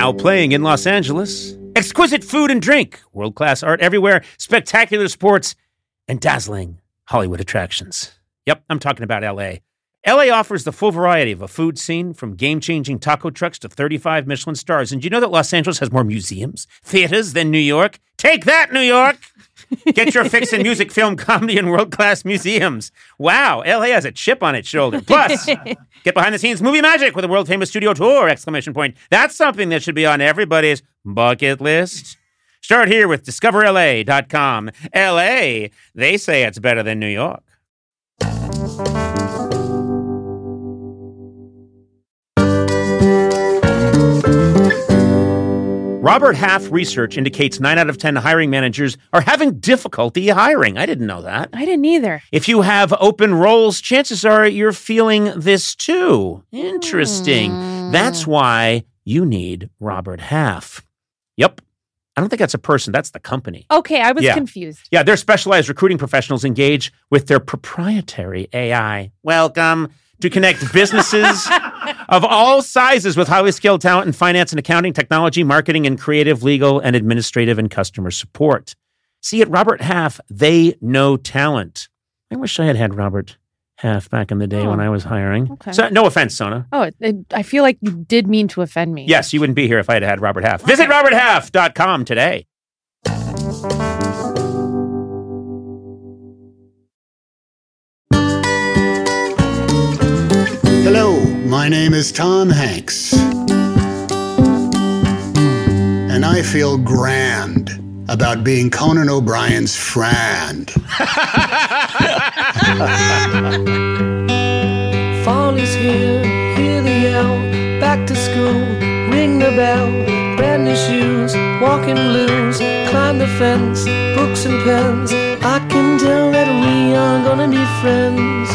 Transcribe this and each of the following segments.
Now playing in Los Angeles. Exquisite food and drink, world-class art everywhere, spectacular sports, and dazzling Hollywood attractions. Yep, I'm talking about L.A. L.A. offers the full variety of a food scene, from game-changing taco trucks to 35 Michelin stars. And do you know that Los Angeles has more museums, theaters than New York? Take that, New York! Get your fix in music, film, comedy, and world-class museums. Wow, L.A. has a chip on its shoulder. Plus, get behind-the-scenes movie magic with a world-famous studio tour! Exclamation point. That's something that should be on everybody's bucket list. Start here with discoverla.com. L.A., they say it's better than New York. Robert Half research indicates 9 out of 10 hiring managers are having difficulty hiring. I didn't know that. I didn't either. If you have open roles, chances are you're feeling this too. Interesting. That's why you need Robert Half. Yep. I don't think that's a person. That's the company. Okay, I was confused. Yeah, their specialized recruiting professionals engage with their proprietary AI. Welcome to connect businesses of all sizes with highly skilled talent in finance and accounting, technology, marketing, and creative, legal, and administrative and customer support. See, at Robert Half, they know talent. I wish I had had Robert Half back in the day when I was hiring. Okay. So, no offense, Sona. Oh, I feel like you did mean to offend me. Yes, you wouldn't be here if I had had Robert Half. Visit roberthalf.com today. Hello, my name is Tom Hanks. And I feel grand about being Conan O'Brien's friend. Fall is here, hear the yell, back to school, ring the bell, brand new shoes, walking blues, climb the fence, books and pens, I can tell that we are gonna be friends.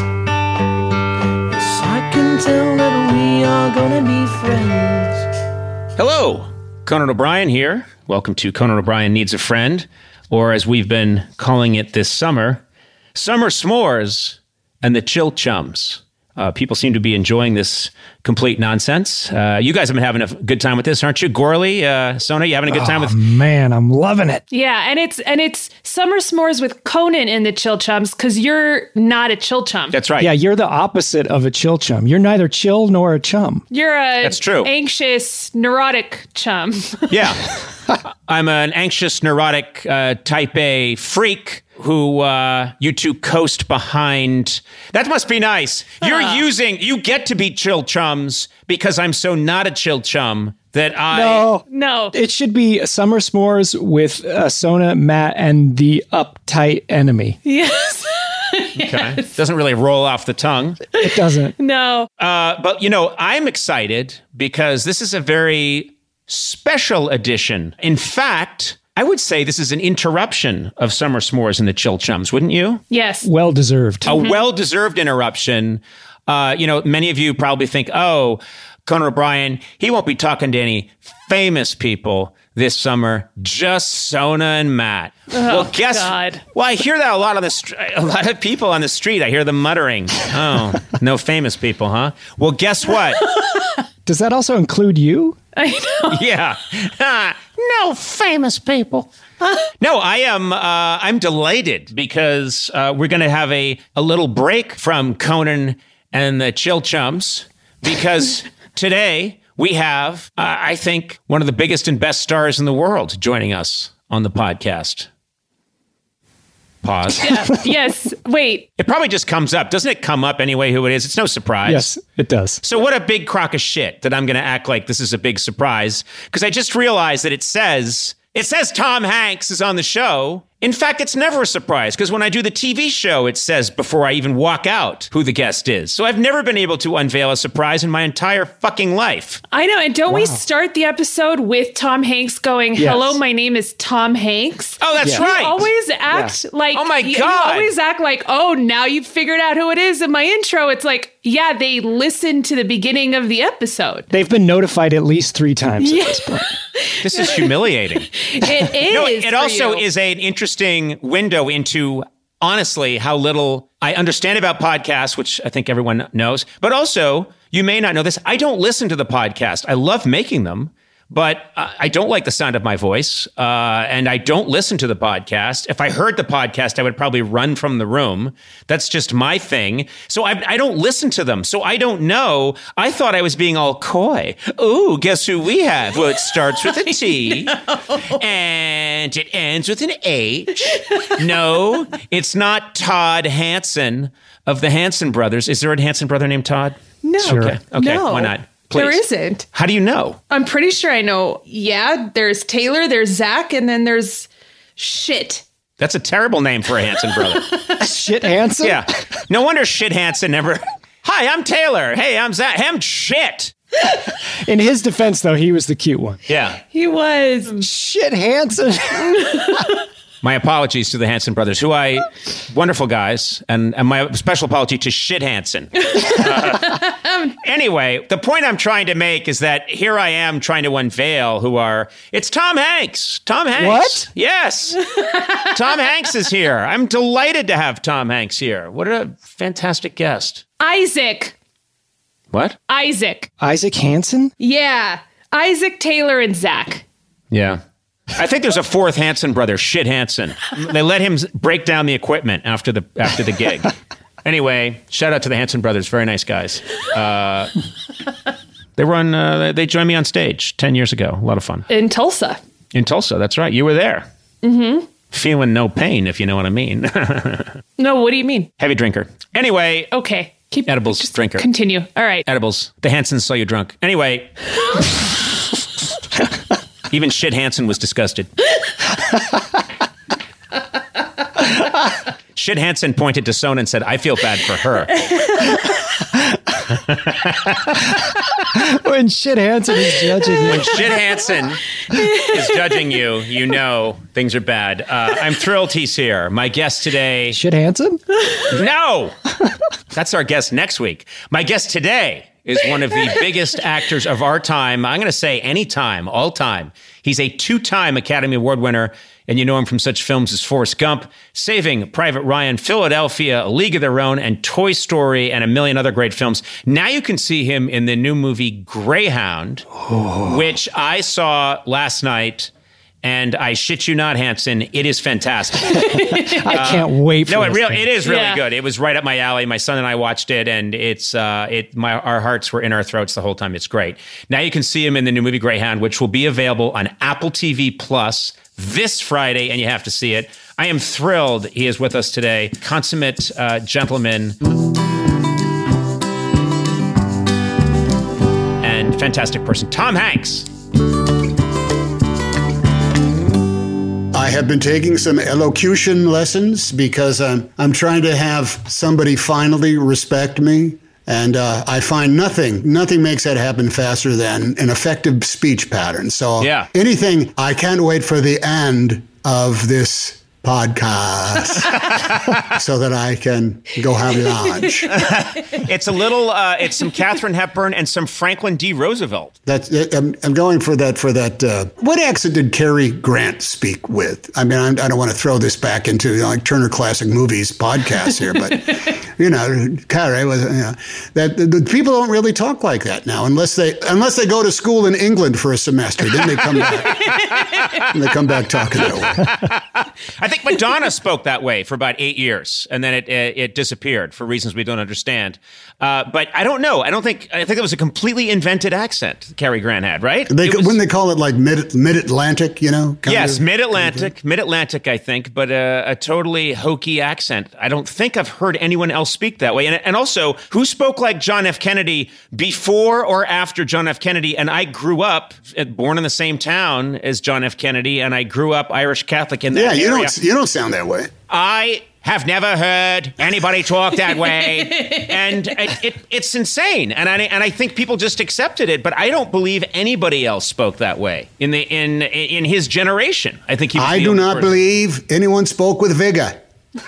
Yes, I can tell that we are gonna be friends. Hello, Conan O'Brien here. Welcome to Conan O'Brien Needs a Friend, or as we've been calling it this summer, Summer S'mores and the Chill Chums. People seem to be enjoying this complete nonsense. You guys have been having a good time with this, aren't you? Gorley, Sona, you having a good time with? Man, I'm loving it. Yeah, and it's Summer S'mores with Conan in the Chill Chums, because you're not a chill chum. That's right. Yeah, you're the opposite of a chill chum. You're neither chill nor a chum. You're a That's true. Anxious, neurotic chum. Yeah. I'm an anxious, neurotic, type A freak who you two coast behind. That must be nice. You get to be chill chums because I'm so not a chill chum that No. It should be Summer S'mores with Sona, Matt, and the uptight enemy. Yes. Okay. Doesn't really roll off the tongue. It doesn't. No. But, I'm excited because this is a very special edition. In fact, I would say this is an interruption of Summer S'mores and the Chill Chums, wouldn't you? Yes. Well deserved. A well-deserved interruption. Many of you probably think, oh, Conan O'Brien, he won't be talking to any famous people this summer, just Sona and Matt. Oh, God. Well, I hear that a lot of people on the street. I hear them muttering, oh, no famous people, huh? Well, guess what? Does that also include you? I know. Yeah. No famous people. No, I'm delighted because we're going to have a little break from Conan and the Chill Chums because today we have, I think, one of the biggest and best stars in the world joining us on the podcast. Pause. Yeah. Yes. Wait. It probably just comes up. Doesn't it come up anyway who it is? It's no surprise. Yes, it does. So what a big crock of shit that I'm going to act like this is a big surprise because I just realized that it says Tom Hanks is on the show. In fact, it's never a surprise because when I do the TV show, it says before I even walk out who the guest is. So I've never been able to unveil a surprise in my entire fucking life. I know. And don't we start the episode with Tom Hanks going, hello, my name is Tom Hanks? Oh, that's right. You always act like, oh my God. You always act like, oh, now you've figured out who it is in my intro. It's like, yeah, they listened to the beginning of the episode. They've been notified at least 3 times at this point. This is humiliating. It is. No, it also is an interesting window into, honestly, how little I understand about podcasts, which I think everyone knows. But also, you may not know this, I don't listen to the podcast. I love making them, but I don't like the sound of my voice, and I don't listen to the podcast. If I heard the podcast, I would probably run from the room. That's just my thing. So I don't listen to them. So I don't know. I thought I was being all coy. Ooh, guess who we have? Well, it starts with a T, and it ends with an H. No, it's not Todd Hansen of the Hansen brothers. Is there a Hansen brother named Todd? No. Okay, No. why not? Please. There isn't. How do you know? I'm pretty sure I know. Yeah, there's Taylor, there's Zach, and then there's Shit. That's a terrible name for a Hansen brother. Shit Hansen? Yeah. No wonder Shit Hansen never... Hi, I'm Taylor. Hey, I'm Zach. I'm Shit. In his defense, though, he was the cute one. Yeah. He was. Shit Hansen. My apologies to the Hansen brothers, wonderful guys, and my special apology to Shit Hansen. Anyway, the point I'm trying to make is that here I am trying to unveil it's Tom Hanks. Tom Hanks. What? Yes. Tom Hanks is here. I'm delighted to have Tom Hanks here. What a fantastic guest. Isaac. What? Isaac. Isaac Hansen? Yeah. Isaac, Taylor, and Zach. Yeah. I think there's a fourth Hansen brother, Shit Hansen. They let him break down the equipment after the gig. Anyway, shout out to the Hansen brothers. Very nice guys. They joined me on stage 10 years ago. A lot of fun. In Tulsa. In Tulsa, that's right. You were there. Mm-hmm. Feeling no pain, if you know what I mean. No, what do you mean? Heavy drinker. Anyway. Okay. Keep Edibles just drinker. Continue. All right. Edibles. The Hansens saw you drunk. Anyway. Even Shit Hansen was disgusted. Shit Hansen pointed to Sona and said, I feel bad for her. When Shit Hansen is judging you. When Shit Hansen is judging you, you know things are bad. I'm thrilled he's here. My guest today... Shit Hansen? No! That's our guest next week. My guest today is one of the biggest actors of our time. I'm going to say any time, all time. He's a 2-time Academy Award winner, and you know him from such films as Forrest Gump, Saving Private Ryan, Philadelphia, A League of Their Own, and Toy Story, and a million other great films. Now you can see him in the new movie Greyhound, which I saw last night. And I shit you not, Hansen, it is fantastic. I can't wait for No, it is really Yeah. good. It was right up my alley. My son and I watched it, and our hearts were in our throats the whole time. It's great. Now you can see him in the new movie Greyhound, which will be available on Apple TV Plus this Friday, and you have to see it. I am thrilled he is with us today. Consummate gentleman and fantastic person, Tom Hanks. I have been taking some elocution lessons because I'm trying to have somebody finally respect me. And I find nothing makes that happen faster than an effective speech pattern. So anything, I can't wait for the end of this podcast so that I can go have lunch. It's a little, it's some Katharine Hepburn and some Franklin D. Roosevelt. I'm going for that. What accent did Cary Grant speak with? I mean, I don't want to throw this back into like Turner Classic Movies podcast here, but Cary was. That the people don't really talk like that now, unless they go to school in England for a semester. Then they come back. And they come back talking that way. I think Madonna spoke that way for about 8 years, and then it disappeared for reasons we don't understand. But I don't know. I think it was a completely invented accent Cary Grant had, right? Wouldn't they call it like mid-Atlantic, Yes, mid-Atlantic, I think, but a totally hokey accent. I don't think I've heard anyone else speak that way. And also, who spoke like John F. Kennedy before or after John F. Kennedy? And I grew up, born in the same town as John F. Kennedy, and I grew up Irish Catholic in that area. You don't sound that way. I have never heard anybody talk that way, and it's insane. And I think people just accepted it, but I don't believe anybody else spoke that way in his generation. I think I do not believe anyone spoke with vigor.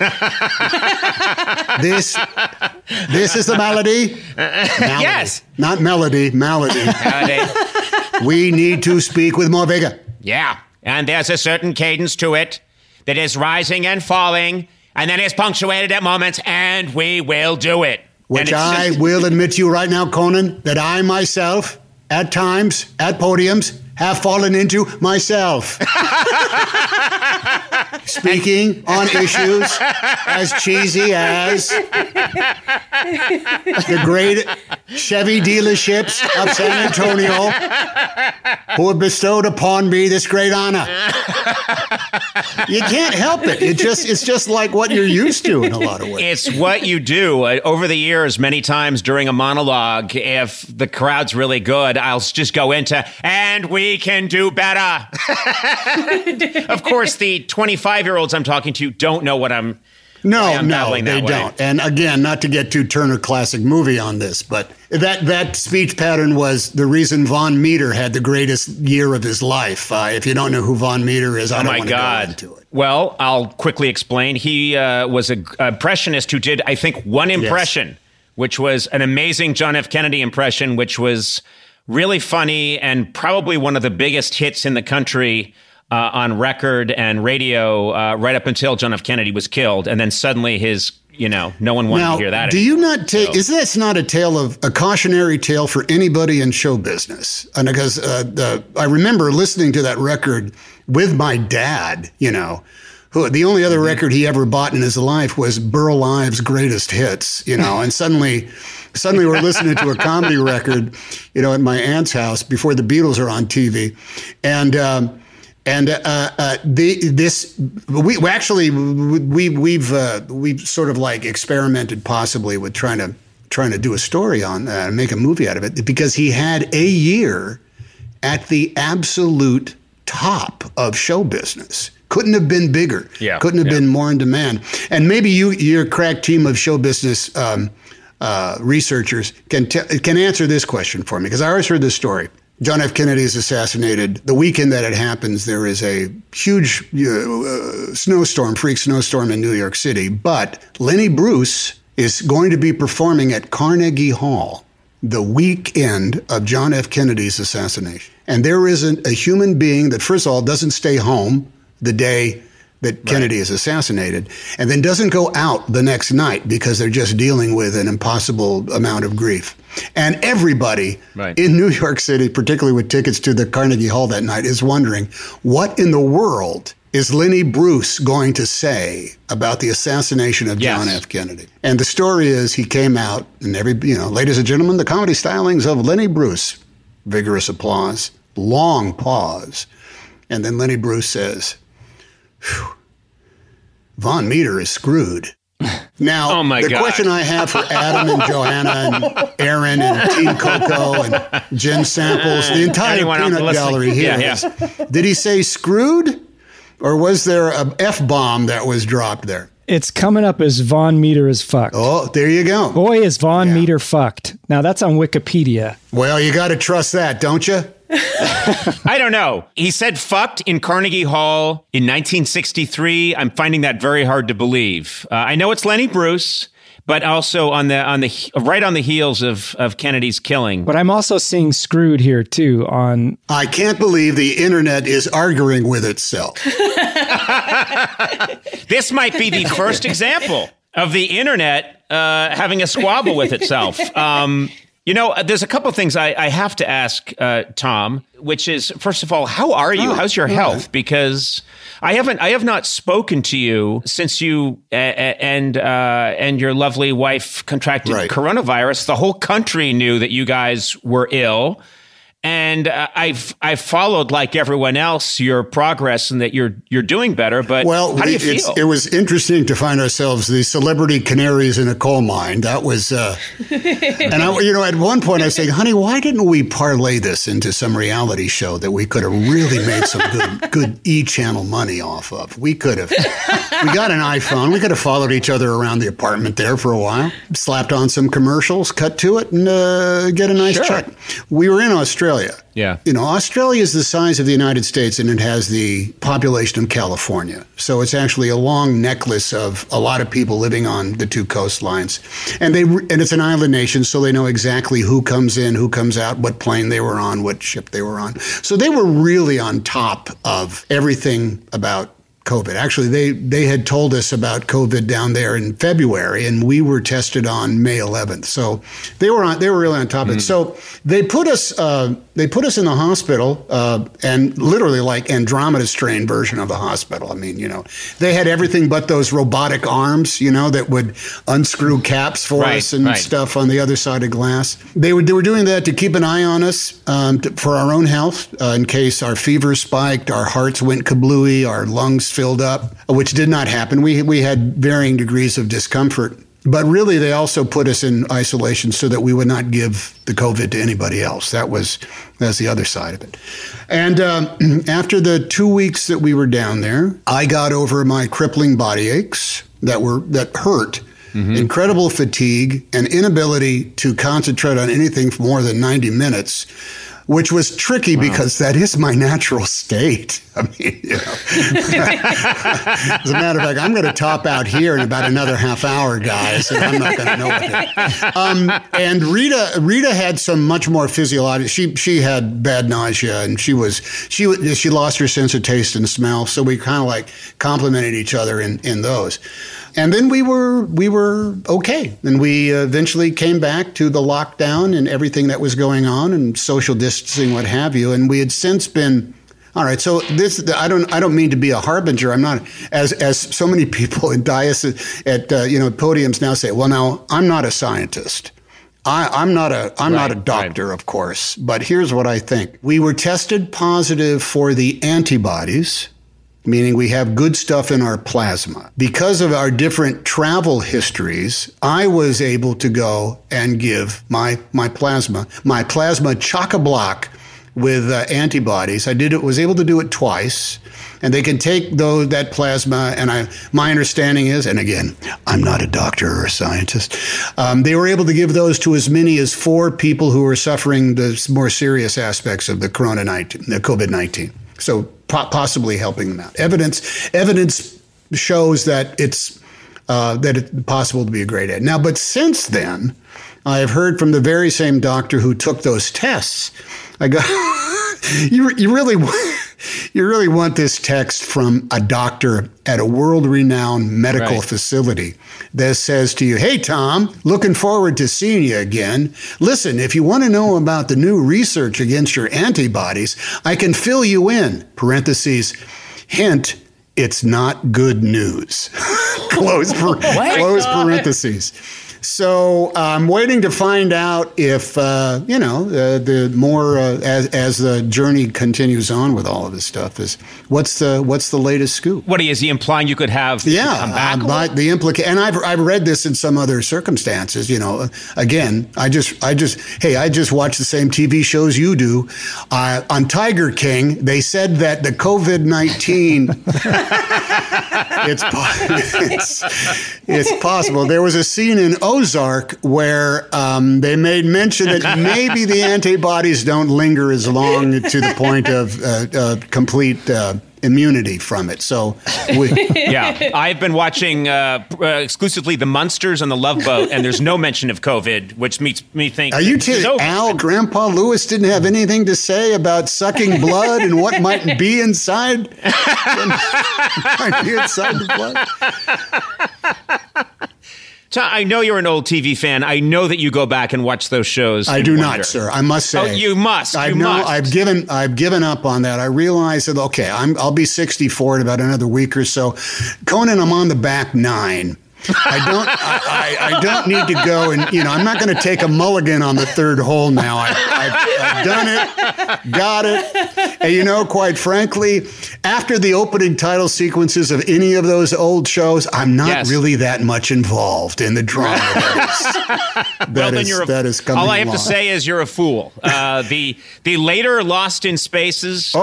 This is the malady. Yes, not melody. Malady. We need to speak with more vigor. Yeah, and there's a certain cadence to it that is rising and falling, and then is punctuated at moments, and we will do it. Which I will admit to you right now, Conan, that I myself, at times, at podiums, have fallen into myself. Speaking on issues as cheesy as the great Chevy dealerships of San Antonio who have bestowed upon me this great honor. You can't help it. It's just like what you're used to in a lot of ways. It's what you do. Over the years, many times during a monologue, if the crowd's really good, I'll just go into, and we can do better. Of course, the 25-year-olds I'm talking to don't know what I'm No, they don't. And again, not to get too Turner Classic Movie on this, but that speech pattern was the reason Von Meter had the greatest year of his life. If you don't know who Von Meter is, I don't want to go into it. Well, I'll quickly explain. He was an impressionist who did, I think, one impression, which was an amazing John F. Kennedy impression, which was really funny and probably one of the biggest hits in the country on record and radio right up until John F. Kennedy was killed. And then suddenly no one wanted to hear that. Do you not take, is this not a cautionary tale for anybody in show business? And because I remember listening to that record with my dad, who the only other record he ever bought in his life was Burl Ives' Greatest Hits, and suddenly we're listening to a comedy record, at my aunt's house before the Beatles are on TV. We've sort of like experimented possibly with trying to do a story on that and make a movie out of it, because he had a year at the absolute top of show business. Couldn't have been bigger. Yeah, couldn't have been more in demand. And maybe your crack team of show business researchers can answer this question for me, because I always heard this story. John F. Kennedy is assassinated. The weekend that it happens, there is a huge freak snowstorm in New York City. But Lenny Bruce is going to be performing at Carnegie Hall the weekend of John F. Kennedy's assassination. And there isn't a human being that, first of all, doesn't stay home the day that Kennedy is assassinated, and then doesn't go out the next night because they're just dealing with an impossible amount of grief. And everybody in New York City, particularly with tickets to the Carnegie Hall that night, is wondering, what in the world is Lenny Bruce going to say about the assassination of John F. Kennedy? And the story is he came out, and ladies and gentlemen, the comedy stylings of Lenny Bruce. Vigorous applause, long pause. And then Lenny Bruce says, Von Meter is screwed. Now, question I have for Adam and Joanna and Aaron and Team Coco and Jen Samples, the entire peanut gallery here is, did he say screwed, or was there a F-bomb that was dropped there? It's coming up as Von Meter is fucked. Oh, there you go. Boy, is Von Meter fucked. Now, that's on Wikipedia. Well, you got to trust that, don't you? I don't know. He said fucked in Carnegie Hall in 1963. I'm finding that very hard to believe. I know it's Lenny Bruce, but also on the right on the heels of Kennedy's killing. But I'm also seeing screwed here too on. I can't believe the internet is arguing with itself. This might be the first example of the internet having a squabble with itself. There's a couple of things I have to ask Tom, which is, first of all, how are you? How's your health? Because I have not spoken to you since you and your lovely wife contracted coronavirus. The whole country knew that you guys were ill. And I've followed, like everyone else, your progress and that you're doing better. But how do you feel? It was interesting to find ourselves the celebrity canaries in a coal mine. That was, and at one point I was saying, honey, why didn't we parlay this into some reality show that we could have really made some good E-channel money off of? We got an iPhone. We could have followed each other around the apartment there for a while, slapped on some commercials, cut to it, and get a nice check. We were in Australia. Yeah. Australia is the size of the United States, and it has the population of California. So it's actually a long necklace of a lot of people living on the two coastlines. And it's an island nation, so they know exactly who comes in, who comes out, what plane they were on, what ship they were on. So they were really on top of everything about COVID. Actually, they had told us about COVID down there in February, and we were tested on May 11th. So they were really on top of it. So they put us they put us in the hospital, and literally like Andromeda strain version of the hospital. I mean, they had everything but those robotic arms, that would unscrew caps for us and stuff on the other side of glass. They were doing that to keep an eye on us for our own health, in case our fever spiked, our hearts went kablooey, our lungs filled up, which did not happen. We had varying degrees of discomfort. But really, they also put us in isolation so that we would not give the COVID to anybody else. that's the other side of it. And after the 2 weeks that we were down there, I got over my crippling body aches that hurt, incredible fatigue, and inability to concentrate on anything for more than 90 minutes. Which was tricky because that is my natural state. I mean, as a matter of fact, I'm going to top out here in about another half hour, guys, and I'm not going to know what it. And Rita had some much more physiological. She had bad nausea, and she lost her sense of taste and smell. So we kind of like complemented each other in those. And then we were okay. And we eventually came back to the lockdown and everything that was going on and social distancing, what have you. And we had since been, all right, so I don't mean to be a harbinger. I'm not, as so many people in dioceses at podiums now say, well, now I'm not a scientist. I'm not a doctor, of course, but here's what I think. We were tested positive for the antibodies, meaning we have good stuff in our plasma. Because of our different travel histories, I was able to go and give my plasma chock-a-block with antibodies. Was able to do it twice. And they can take that plasma, and my understanding is, and again, I'm not a doctor or a scientist, they were able to give those to as many as 4 people who were suffering the more serious aspects of the COVID-19. So possibly helping them out. Evidence shows that it's possible to be a great aid. Now, but since then, I have heard from the very same doctor who took those tests. I go, you really want this text from a doctor at a world-renowned medical facility that says to you, hey, Tom, looking forward to seeing you again. Listen, if you want to know about the new research against your antibodies, I can fill you in, parentheses, hint, it's not good news, close parentheses. So I'm waiting to find out if, the more as the journey continues on with all of this stuff is what's the latest scoop? What is he implying you could have? Yeah, and I've read this in some other circumstances. Again, I just watch the same TV shows you do. On Tiger King, they said that the COVID-19. It's possible. There was a scene in Ozark where they made mention that maybe the antibodies don't linger as long to the point of complete immunity from it. So, I've been watching exclusively The Munsters on the Love Boat, and there's no mention of COVID, which makes me think. Are you kidding? Grandpa Lewis didn't have anything to say about sucking blood and what might be inside? Might be inside the blood. Tom, I know you're an old TV fan. I know that you go back and watch those shows. I do not, sir. I must say. Oh, you must. I've given up on that. I realize that, okay, I'll be 64 in about another week or so. Conan, I'm on the back 9. I don't need to go and, I'm not going to take a mulligan on the third hole now. I've done it, got it. And, quite frankly, after the opening title sequences of any of those old shows, I'm not really that much involved in the drama that is coming All I have along. to say is you're a fool. The later Lost in Spaces,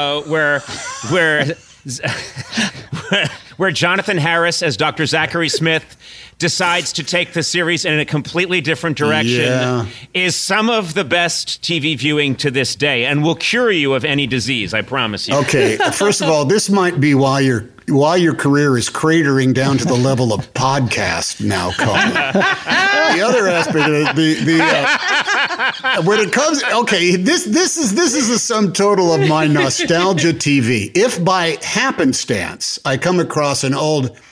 where Jonathan Harris as Dr. Zachary Smith decides to take the series in a completely different direction is some of the best TV viewing to this day and will cure you of any disease, I promise you. Okay, first of all, this might be why your career is cratering down to the level of podcast now, Conan. The other aspect of it, when it comes, this is the sum total of my nostalgia TV. If by happenstance I come across an old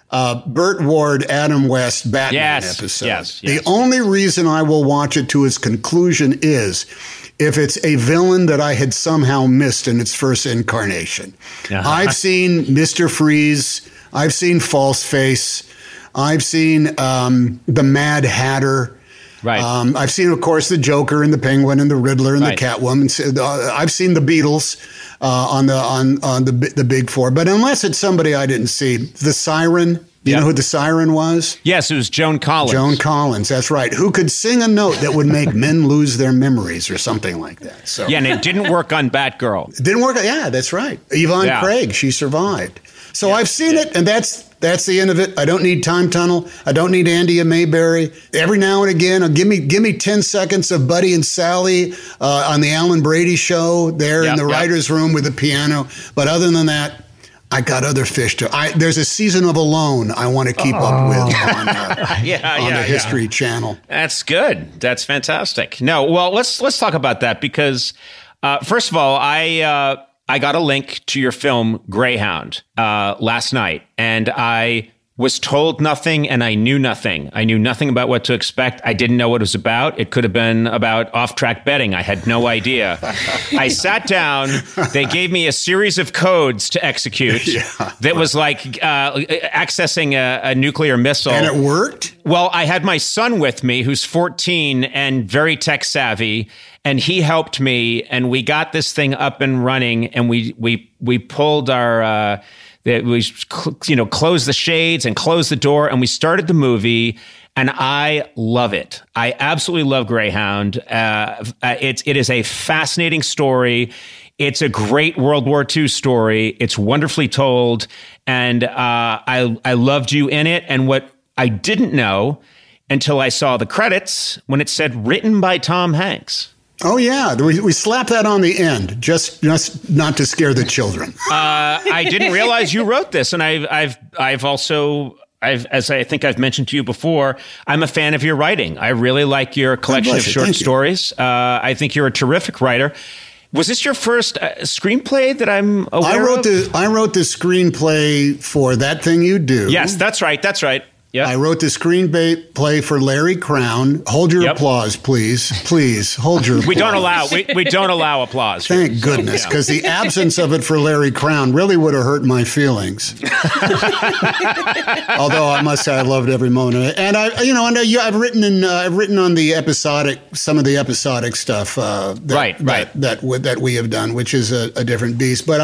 Burt Ward, Adam West Batman episode. Yes. The only reason I will watch it to its conclusion is if it's a villain that I had somehow missed in its first incarnation. I've seen Mr. Freeze. I've seen False Face. I've seen the Mad Hatter. Right. I've seen, of course, the Joker and the Penguin and the Riddler and the Catwoman. I've seen the Beatles on the Big Four. But unless it's somebody I didn't see, the Siren. You know who the Siren was? Yes, it was Joan Collins. Joan Collins, that's right. Who could sing a note that would make men lose their memories or something like that. So yeah, and it didn't work on Batgirl. It didn't work. Yeah, that's right. Yvonne Craig, she survived. So I've seen it, and that's the end of it. I don't need Time Tunnel. I don't need Andy and Mayberry. Every now and again, give me 10 seconds of Buddy and Sally on the Alan Brady show there in the writer's room with the piano. But other than that, I got other fish to. There's a season of Alone I want to keep up with on the History Channel. That's good. That's fantastic. No, well, let's talk about that because first of all, I got a link to your film Greyhound last night, and I was told nothing and I knew nothing. I knew nothing about what to expect. I didn't know what it was about. It could have been about off-track betting. I had no idea. I sat down. They gave me a series of codes to execute that was like accessing a nuclear missile. And it worked? Well, I had my son with me who's 14 and very tech savvy. And he helped me, and we got this thing up and running, and we pulled our closed the shades and closed the door, and we started the movie. And I love it. I absolutely love Greyhound. It is a fascinating story. It's a great World War II story. It's wonderfully told, and I loved you in it. And what I didn't know until I saw the credits when it said written by Tom Hanks. Oh, yeah. We slapped that on the end, just not to scare the children. I didn't realize you wrote this. And I've also, as I think I've mentioned to you before, I'm a fan of your writing. I really like your collection of short stories. I think you're a terrific writer. Was this your first screenplay that I'm aware of? I wrote the screenplay for That Thing You Do. Yes, that's right. Yep. I wrote the screenplay for Larry Crown. Hold your applause, please. Please, hold your applause. We don't allow applause. Thank goodness, because the absence of it for Larry Crown really would have hurt my feelings. Although I must say I loved every moment of it. And I've written on the episodic, some of the episodic stuff that we have done, which is a different beast. But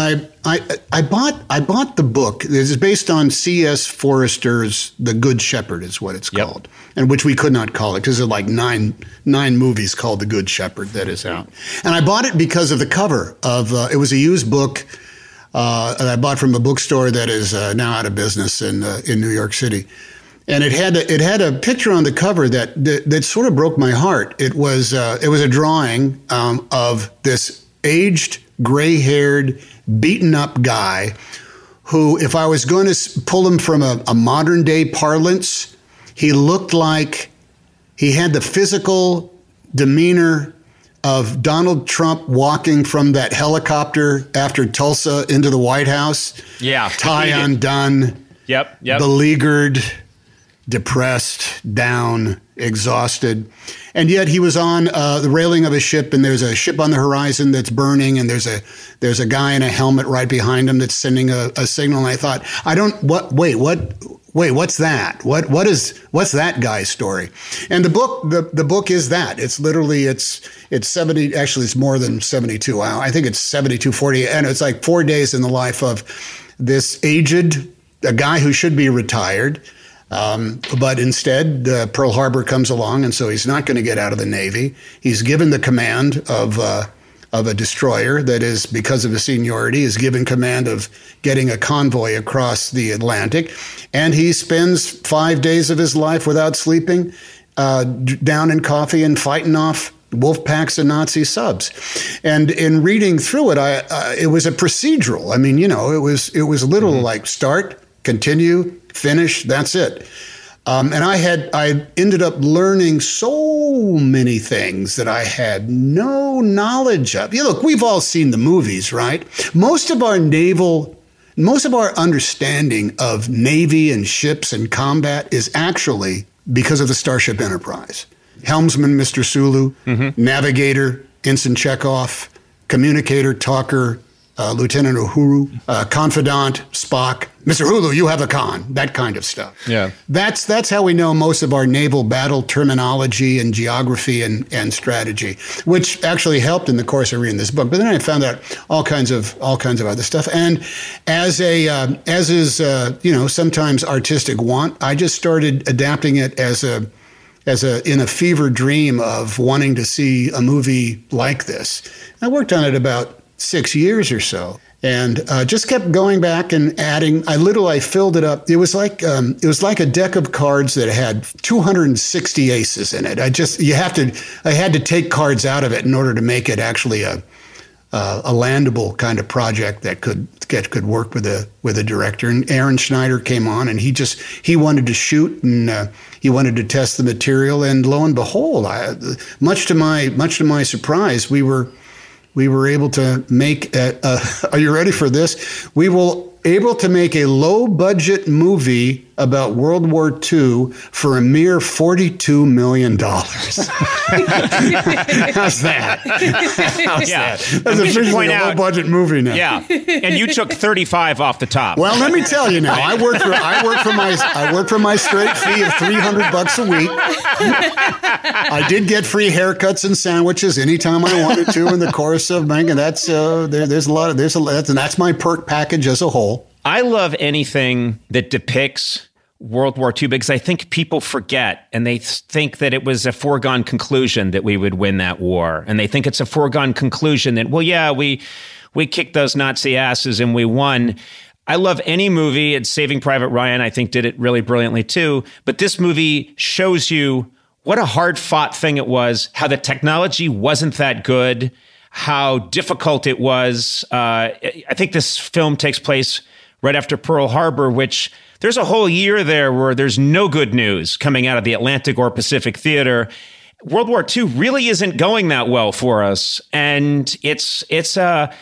I bought the book. This is based on C.S. Forrester's The Good Shepherd is what it's called, and which we could not call it because there are like nine movies called The Good Shepherd that is out. And I bought it because of the cover of it was a used book that I bought from a bookstore that is now out of business in New York City. And it had a picture on the cover that sort of broke my heart. It was a drawing of this aged, gray-haired, beaten-up guy who, if I was going to pull him from a modern-day parlance, he looked like he had the physical demeanor of Donald Trump walking from that helicopter after Tulsa into the White House. Yeah. Tie undone. Yep. Beleaguered, depressed, down, exhausted. And yet he was on the railing of a ship, and there's a ship on the horizon that's burning, and there's a guy in a helmet right behind him that's sending a signal. And I thought, what's that? What's that guy's story? And the book is that. It's literally it's 70. Actually, it's more than 72. I think it's 72:40, and it's like 4 days in the life of this a guy who should be retired. But instead, Pearl Harbor comes along, and so he's not going to get out of the Navy. He's given the command of a destroyer that is, because of his seniority, is given command of getting a convoy across the Atlantic. And he spends 5 days of his life without sleeping, down in coffee and fighting off wolf packs and Nazi subs. And in reading through it, it was a procedural. I mean, it was literally like start, continue, finish, that's it. And I ended up learning so many things that I had no knowledge of. Look, we've all seen the movies, right? Most of our naval Most of our understanding of Navy and ships and combat is actually because of the Starship Enterprise. Helmsman, Mr. Sulu, navigator, Ensign Chekhov, communicator, talker, Lieutenant Uhuru, confidant, Spock, Mr. Hulu, you have a con, that kind of stuff. Yeah. That's how we know most of our naval battle terminology and geography and strategy, which actually helped in the course of reading this book. But then I found out all kinds of other stuff. And as is sometimes artistic want, I just started adapting it in a fever dream of wanting to see a movie like this. I worked on it about 6 years or so, and just kept going back and adding. I filled it up. It was like a deck of cards that had 260 aces in it. I had to take cards out of it in order to make it actually a landable kind of project that could work with a director. And Aaron Schneider came on, and he wanted to shoot, and he wanted to test the material. And lo and behold, much to my surprise, we were able to make are you ready for this? We were able to make a low-budget movie about World War II for a mere $42 million. How's that? How's that? That's officially a low-budget movie now. Yeah, and you took 35 off the top. Well, let me tell you now. I work for my straight fee of $300 a week. I did get free haircuts and sandwiches anytime I wanted to in the course of making. That's that's my perk package as a whole. I love anything that depicts World War II because I think people forget, and they think that it was a foregone conclusion that we would win that war. And they think it's a foregone conclusion that, well, yeah, we kicked those Nazi asses and we won. I love any movie, and Saving Private Ryan, I think, did it really brilliantly too. But this movie shows you what a hard-fought thing it was, how the technology wasn't that good, how difficult it was. I think this film takes place right after Pearl Harbor, which there's a whole year there where there's no good news coming out of the Atlantic or Pacific theater. World War II really isn't going that well for us, and it's a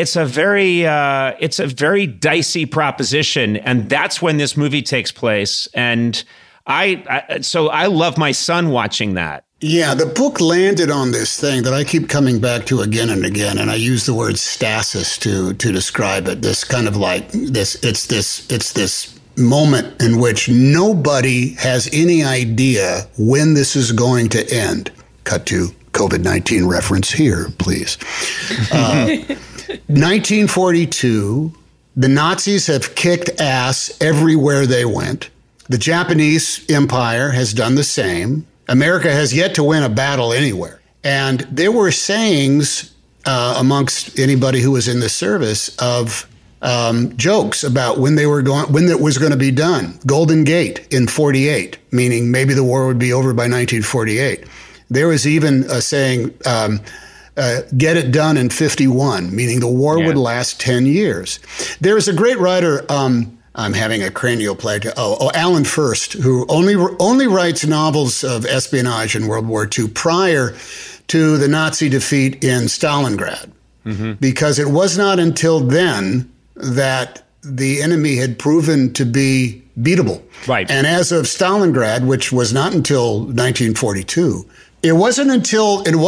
very dicey proposition, and that's when this movie takes place. And I love my son watching that. Yeah, the book landed on this thing that I keep coming back to again and again, and I use the word stasis to describe it. This kind of like this. It's this moment in which nobody has any idea when this is going to end. Cut to COVID-19 reference here, please. 1942. The Nazis have kicked ass everywhere they went. The Japanese Empire has done the same. America has yet to win a battle anywhere. And there were sayings amongst anybody who was in the service of jokes about when it was going to be done. Golden Gate in 48, meaning maybe the war would be over by 1948. There was even a saying, get it done in 51, meaning the war would last 10 years. There is a great writer, I'm having a cranial plague. Alan Furst, who only writes novels of espionage in World War II prior to the Nazi defeat in Stalingrad, because it was not until then that the enemy had proven to be beatable. Right. And as of Stalingrad, which was not until 1942. It wasn't until the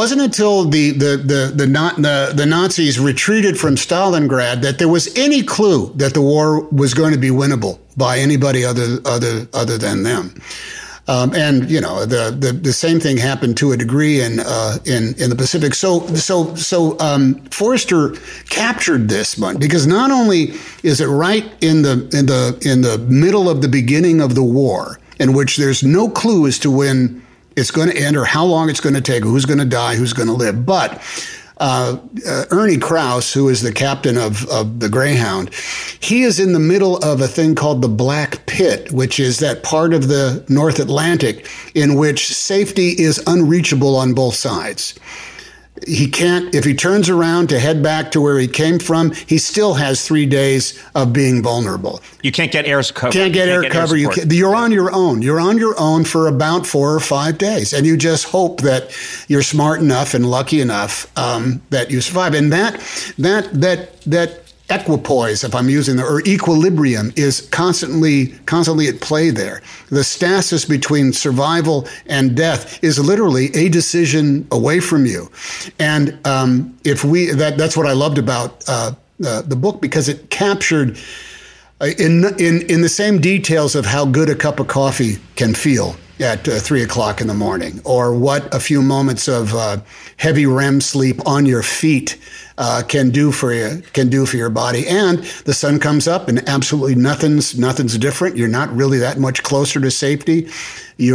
Nazis retreated from Stalingrad that there was any clue that the war was going to be winnable by anybody other than them. And you know, the same thing happened to a degree in the Pacific. So Forster captured this one because not only is it right in the middle of the beginning of the war, in which there's no clue as to when it's going to end or how long it's going to take, who's going to die, who's going to live. But Ernie Krause, who is the captain of the Greyhound, he is in the middle of a thing called the Black Pit, which is that part of the North Atlantic in which safety is unreachable on both sides. He can't, if he turns around to head back to where he came from, he still has 3 days of being vulnerable. You can't get air cover. Can't get air cover. You're on your own. You're on your own for about 4 or 5 days. And you just hope that you're smart enough and lucky enough that you survive. And that equipoise, if I'm using the, or equilibrium is constantly at play there. The stasis between survival and death is literally a decision away from you. And that's what I loved about the book, because it captured in the same details of how good a cup of coffee can feel at 3 o'clock in the morning, or what a few moments of heavy REM sleep on your feet can do for your body. And the sun comes up, and absolutely nothing's different. You're not really that much closer to safety. You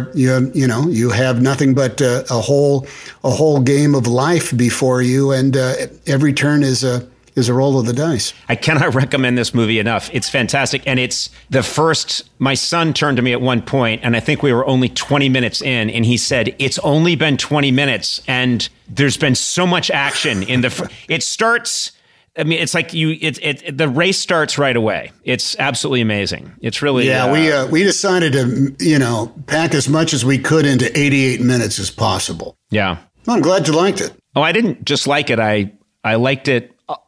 have nothing but a whole game of life before you, and every turn is a roll of the dice. I cannot recommend this movie enough. It's fantastic. And it's my son turned to me at one point, and I think we were only 20 minutes in, and he said, it's only been 20 minutes, and there's been so much action it starts, I mean, it's like the race starts right away. It's absolutely amazing. It's really... Yeah, we decided to, pack as much as we could into 88 minutes as possible. Yeah. Well, I'm glad you liked it. Oh, I didn't just like it. I liked it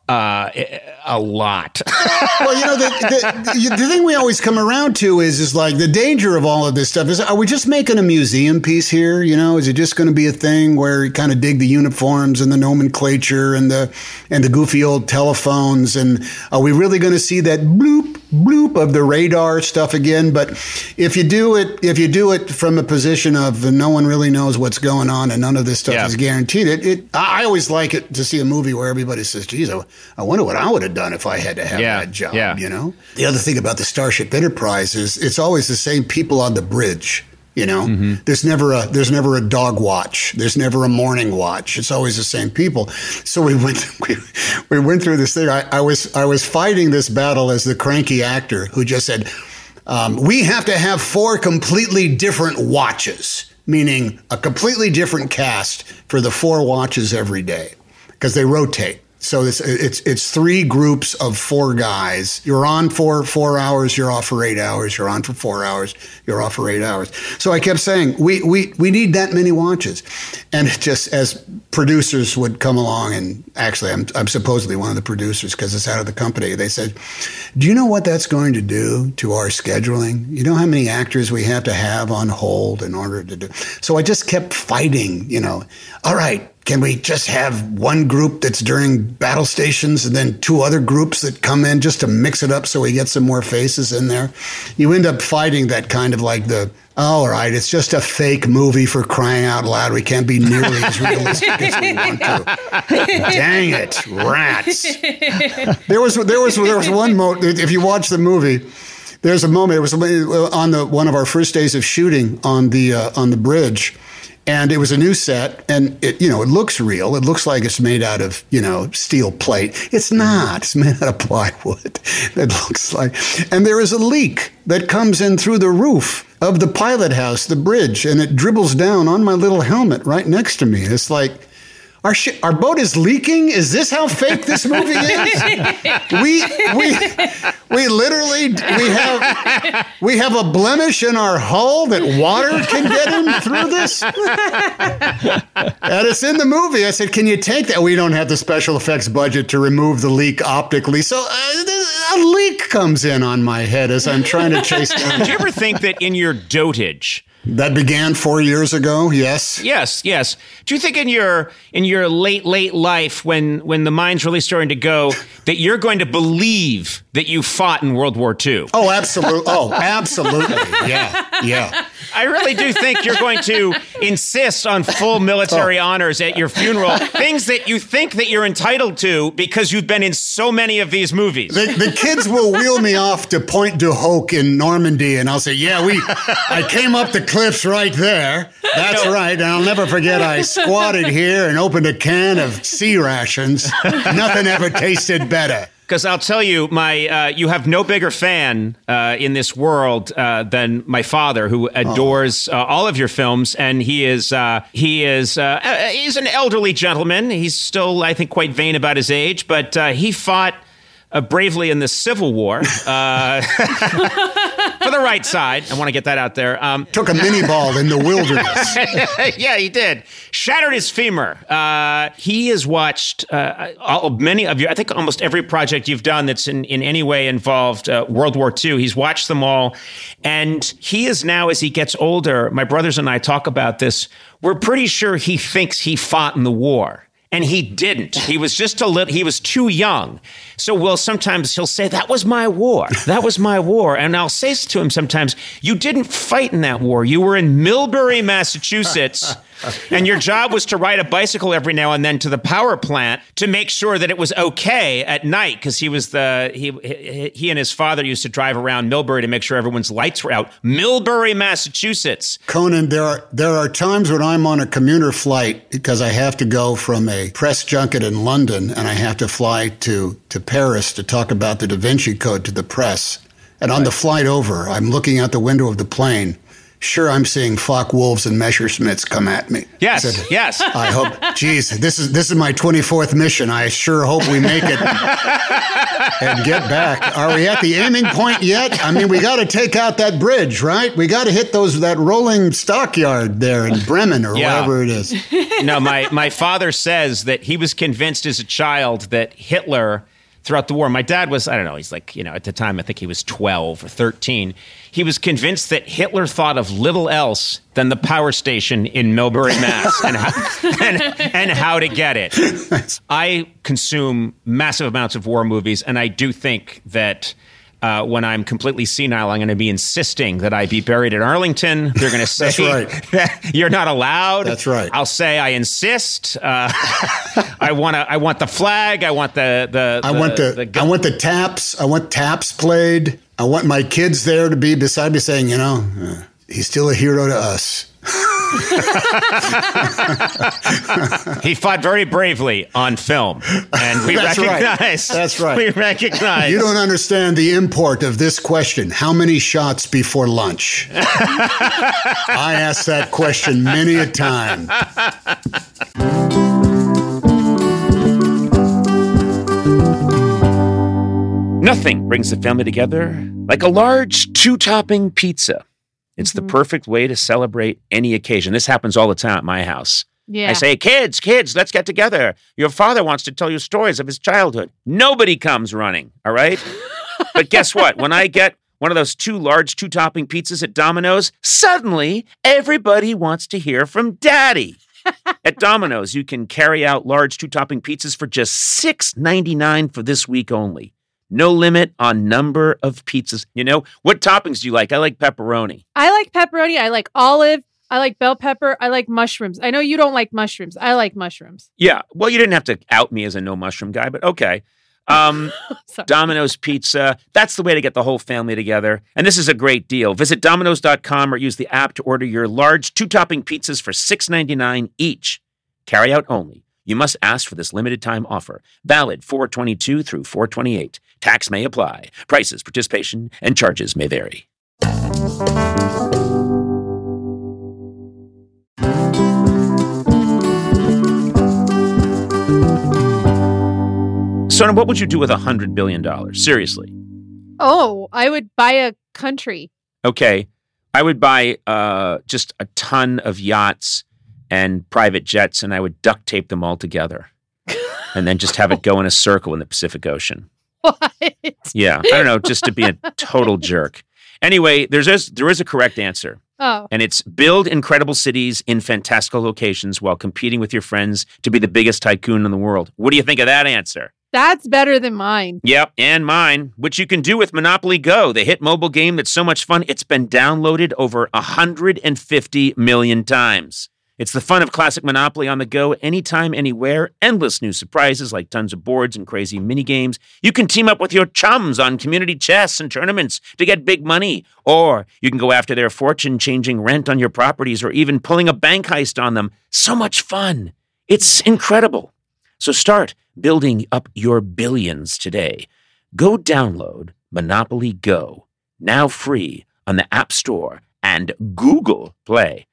a lot. Well, the thing we always come around to is like the danger of all of this stuff is, are we just making a museum piece here? Is it just going to be a thing where you kind of dig the uniforms and the nomenclature and the goofy old telephones? And are we really going to see that bloop of the radar stuff again? But if you do it from a position of no one really knows what's going on and none of this stuff is guaranteed, I always like it to see a movie where everybody says, geez, I wonder what I would have done if I had to have that job, The other thing about the Starship Enterprise is it's always the same people on the bridge, Mm-hmm. There's never a dog watch. There's never a morning watch. It's always the same people. So we went through this thing. I was fighting this battle as the cranky actor who just said, we have to have 4 completely different watches, meaning a completely different cast for the 4 watches every day, because they rotate. So it's 3 groups of 4 guys. You're on for 4 hours, you're off for 8 hours. You're on for 4 hours, you're off for 8 hours. So I kept saying, we need that many watches. And just as producers would come along, and actually I'm supposedly one of the producers because it's out of the company, they said, do you know what that's going to do to our scheduling? You know how many actors we have to have on hold in order to do? So I just kept fighting, all right, can we just have one group that's during battle stations and then 2 other groups that come in just to mix it up so we get some more faces in there? You end up fighting that kind of like all right, it's just a fake movie, for crying out loud. We can't be nearly as realistic as we want to. Dang it, rats. There was one moment, if you watch the movie, there's a moment, it was on one of our first days of shooting on the bridge. And it was a new set, and it looks real. It looks like it's made out of, steel plate. It's not. It's made out of plywood. It looks like. And there is a leak that comes in through the roof of the pilot house, the bridge, and it dribbles down on my little helmet right next to me. It's like, our boat is leaking? Is this how fake this movie is? We literally we have a blemish in our hull that water can get in through this. And it's in the movie. I said, can you take that? We don't have the special effects budget to remove the leak optically. So a leak comes in on my head as I'm trying to chase down. Did you ever think that in your dotage, that began 4 years ago? Yes. Yes. Do you think in your late life, when the mind's really starting to go, that you're going to believe that you fought in World War II? Oh, absolutely. Yeah. I really do think you're going to insist on full military honors at your funeral, things that you think that you're entitled to because you've been in so many of these movies. The kids will wheel me off to Point du Hoc in Normandy, and I'll say, I came up the cliffs right there. That's right. And I'll never forget, I squatted here and opened a can of sea rations. Nothing ever tasted better. Because I'll tell you, you have no bigger fan in this world than my father, who adores all of your films, and he's an elderly gentleman. He's still, I think, quite vain about his age, but he fought bravely in the Civil War for the right side. I want to get that out there. Took a mini ball in the wilderness. Yeah, he did. Shattered his femur. He has watched many of your, I think almost every project you've done that's in any way involved World War II. He's watched them all. And he is now, as he gets older, my brothers and I talk about this, we're pretty sure he thinks he fought in the war. And he didn't. He was just he was too young. So sometimes he'll say, that was my war. That was my war. And I'll say to him sometimes, you didn't fight in that war. You were in Millbury, Massachusetts. And your job was to ride a bicycle every now and then to the power plant to make sure that it was okay at night. Because he and his father used to drive around Millbury to make sure everyone's lights were out. Millbury, Massachusetts. Conan, there are times when I'm on a commuter flight because I have to go from a press junket in London and I have to fly to Paris to talk about the Da Vinci Code to the press. And on the flight over, I'm looking out the window of the plane. Sure, I'm seeing Focke-Wulfs and Messerschmitts come at me. Yes, yes. I hope, geez, this is my 24th mission. I sure hope we make it and get back. Are we at the aiming point yet? I mean, we got to take out that bridge, right? We got to hit that rolling stockyard there in Bremen or whatever it is. No, my father says that he was convinced as a child that Hitler, throughout the war, my dad was, I don't know, he's like, at the time, I think he was 12 or 13. He was convinced that Hitler thought of little else than the power station in Millbury, Mass. and how to get it. I consume massive amounts of war movies, and I do think that when I'm completely senile, I'm going to be insisting that I be buried at Arlington. They're going to say, that's right. You're not allowed. That's right. I'll say, I insist. I want the flag. I want I want the taps. I want taps played. I want my kids there to be beside me saying, he's still a hero to us. He fought very bravely on film, and we recognize. That's right. We recognize. You don't understand the import of this question. How many shots before lunch? I asked that question many a time. Nothing brings the family together like a large two-topping pizza. It's the perfect way to celebrate any occasion. This happens all the time at my house. Yeah. I say, kids, let's get together. Your father wants to tell you stories of his childhood. Nobody comes running, all right? But guess what? When I get one of those two-topping pizzas at Domino's, suddenly everybody wants to hear from Daddy. At Domino's, you can carry out large two-topping pizzas for just $6.99 for this week only. No limit on number of pizzas. What toppings do you like? I like pepperoni. I like pepperoni. I like olive. I like bell pepper. I like mushrooms. I know you don't like mushrooms. I like mushrooms. Yeah. Well, you didn't have to out me as a no mushroom guy, but okay. Domino's Pizza. That's the way to get the whole family together. And this is a great deal. Visit Domino's.com or use the app to order your large two-topping pizzas for $6.99 each. Carry out only. You must ask for this limited time offer. Valid 4/22 through 4/28. Tax may apply. Prices, participation, and charges may vary. Sona, what would you do with $100 billion? Seriously. Oh, I would buy a country. Okay. I would buy just a ton of yachts and private jets, and I would duct tape them all together and then just have it go in a circle in the Pacific Ocean. What? Yeah. I don't know, just to be a total jerk. Anyway, there is a correct answer. Oh. And it's build incredible cities in fantastical locations while competing with your friends to be the biggest tycoon in the world. What do you think of that answer? That's better than mine. Yep, and mine, which you can do with Monopoly Go, the hit mobile game that's so much fun, it's been downloaded over 150 million times. It's the fun of classic Monopoly on the go, anytime, anywhere, endless new surprises like tons of boards and crazy mini-games. You can team up with your chums on community chess and tournaments to get big money, or you can go after their fortune-changing rent on your properties or even pulling a bank heist on them. So much fun. It's incredible. So start building up your billions today. Go download Monopoly Go, now free on the App Store and Google Play.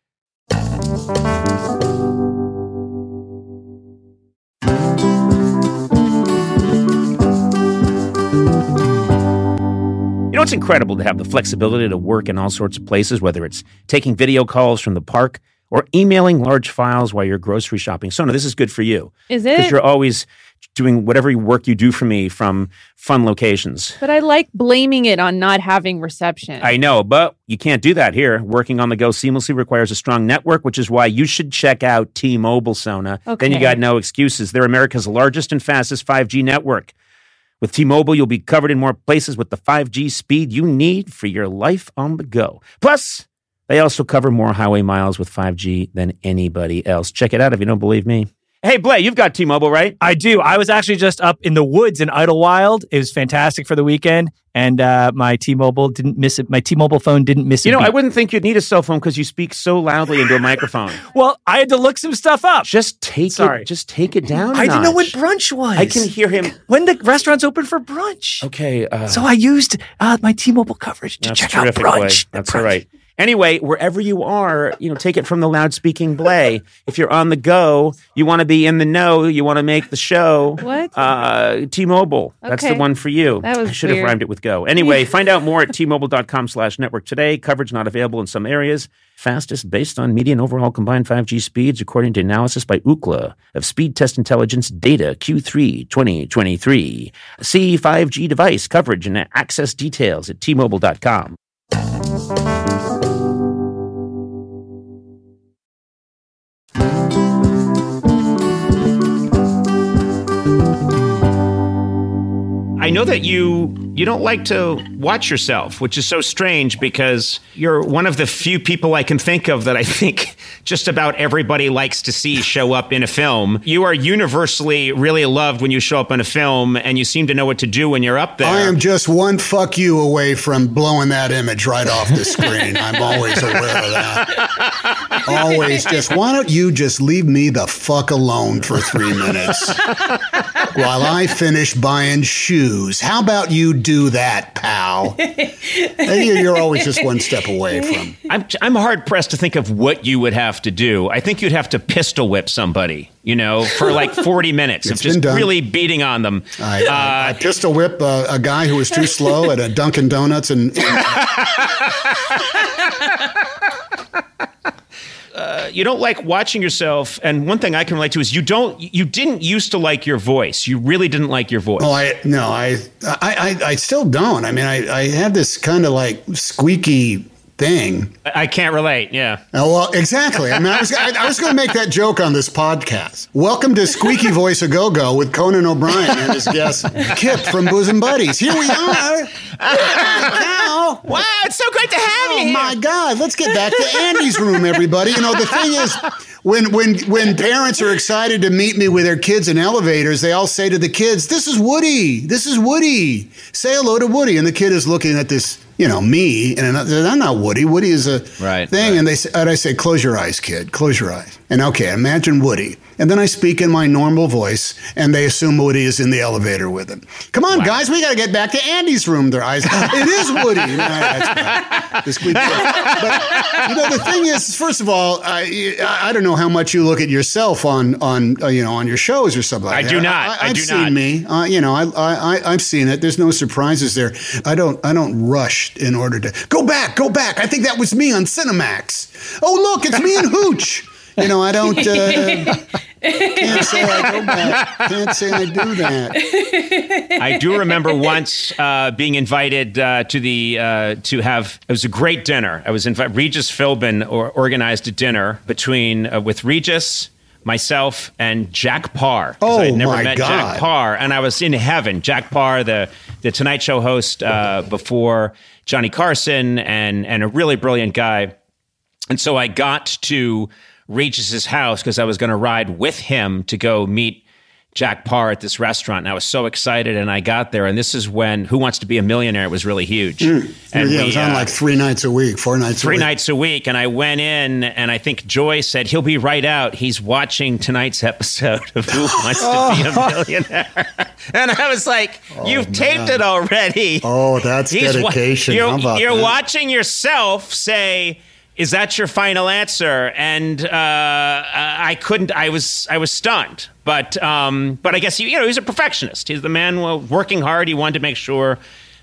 What's It's incredible to have the flexibility to work in all sorts of places, whether it's taking video calls from the park or emailing large files while you're grocery shopping. Sona, this is good for you. Is it? Because you're always doing whatever work you do for me from fun locations. But I like blaming it on not having reception. I know, but you can't do that here. Working on the go seamlessly requires a strong network, which is why you should check out T-Mobile, Sona. Okay. Then you got no excuses. They're America's largest and fastest 5G network. With T-Mobile, you'll be covered in more places with the 5G speed you need for your life on the go. Plus, they also cover more highway miles with 5G than anybody else. Check it out if you don't believe me. Hey, Blay, you've got T-Mobile, right? I do. I was actually just up in the woods in Idlewild. It was fantastic for the weekend, and my T-Mobile didn't miss it. My T-Mobile phone didn't miss it. You know, I wouldn't think you'd need a cell phone because you speak so loudly into a microphone. Well, I had to look some stuff up. Just take it down. I didn't know when brunch was. I can hear him when the restaurant's open for brunch. Okay. So I used my T-Mobile coverage to check out brunch. That's all right. Anyway, wherever you are, take it from the loud-speaking Blay. If you're on the go, you want to be in the know, you want to make the show. What? T-Mobile. That's the one for you. That was I should have rhymed it with go. Anyway, find out more at T-Mobile.com/network today. Coverage not available in some areas. Fastest based on median overall combined 5G speeds, according to analysis by Ookla of Speed Test Intelligence data Q3 2023. See 5G device coverage and access details at T-Mobile.com. I know that you don't like to watch yourself, which is so strange because you're one of the few people I can think of that I think just about everybody likes to see show up in a film. You are universally really loved when you show up in a film, and you seem to know what to do when you're up there. I am just one fuck you away from blowing that image right off the screen. I'm always aware of that. Always just, why don't you just leave me the fuck alone for 3 minutes while I finish buying shoes? How about you do that, pal? You're always just one step away from. I'm hard pressed to think of what you would have to do. I think you'd have to pistol whip somebody, for like 40 minutes of just really beating on them. I pistol whip a guy who was too slow at a Dunkin' Donuts and you don't like watching yourself, and one thing I can relate to is you didn't used to like your voice. You really didn't like your voice. Oh, I still don't. I mean, I had this kind of like squeaky thing. I can't relate. Yeah. Oh, well, exactly. I mean, I was going to make that joke on this podcast. Welcome to Squeaky Voice A Go-Go with Conan O'Brien and his guest Kip from Bosom Buddies. Here we are. Wow, it's so great to have you here. Oh my God, let's get back to Andy's room, everybody. The thing is, when parents are excited to meet me with their kids in elevators, they all say to the kids, "This is Woody. This is Woody. Say hello to Woody." And the kid is looking at this, me, and I'm not Woody. Woody is a thing. Right. And I say, "Close your eyes, kid. Close your eyes." And okay, imagine Woody. And then I speak in my normal voice, and they assume Woody is in the elevator with him. Come on, guys, we got to get back to Andy's room. Their eyes, it is Woody. No, that's right. But the thing is, first of all, I don't know how much you look at yourself on your shows or something like that. I do not. I've seen me. I've seen it. There's no surprises there. I don't rush in order to go back. I think that was me on Cinemax. Oh, look, it's me and Hooch. I don't. Can't say I go back. Can't say I do that. I do remember once being invited to have. It was a great dinner. I was invited. Regis Philbin organized a dinner with Regis, myself, and Jack Parr. Oh, I had never my met God. Jack Parr, and I was in heaven. Jack Parr, the Tonight Show host before Johnny Carson, and a really brilliant guy. And so I got to Regis's house because I was going to ride with him to go meet Jack Parr at this restaurant. And I was so excited, and I got there. And this is when Who Wants to Be a Millionaire was really huge. And it was on like 3 nights a week, 4 nights a week. 3 nights a week. And I went in, and I think Joy said, he'll be right out. He's watching tonight's episode of Who Wants to Be a Millionaire. And I was like, you've taped it already. Oh, that's dedication. How about you're that? watching yourself say, is that your final answer? And I couldn't. I was stunned. But I guess he's a perfectionist. He's the man working hard. He wanted to make sure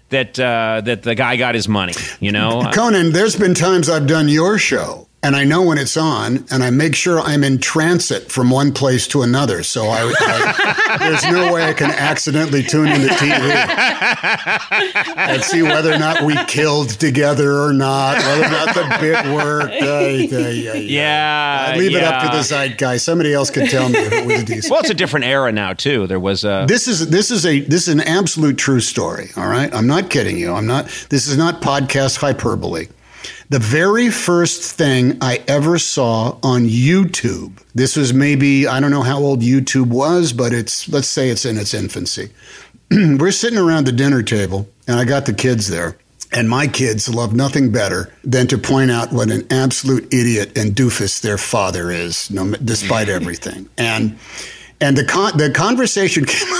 that the guy got his money, you know? Conan, there's been times I've done your show, and I know when it's on, and I make sure I'm in transit from one place to another. So there's no way I can accidentally tune into TV and see whether or not we killed together or not, whether or not the bit worked. Yeah. Leave it up to the zeitgeist. Somebody else could tell me if it was decent. Well, it's a different era now too. There was a. This is an absolute true story. All right, I'm not kidding you. This is not podcast hyperbole. The very first thing I ever saw on YouTube, this was maybe, I don't know how old YouTube was, but let's say it's in its infancy. We're sitting around the dinner table, and I got the kids there. And my kids love nothing better than to point out what an absolute idiot and doofus their father is, despite everything. And the conversation came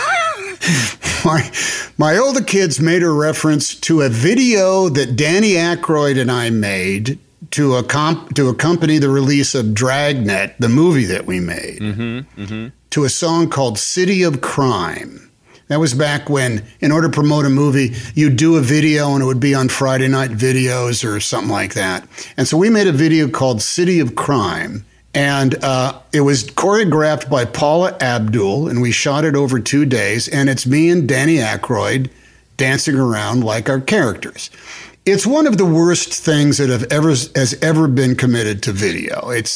My older kids made a reference to a video that Danny Aykroyd and I made to accompany the release of Dragnet, the movie that we made, to a song called City of Crime. That was back when, in order to promote a movie, you'd do a video and it would be on Friday Night Videos or something like that. And so we made a video called City of Crime. And it was choreographed by Paula Abdul, and we shot it over 2 days. And it's me and Danny Aykroyd dancing around like our characters. It's one of the worst things that has ever been committed to video. It's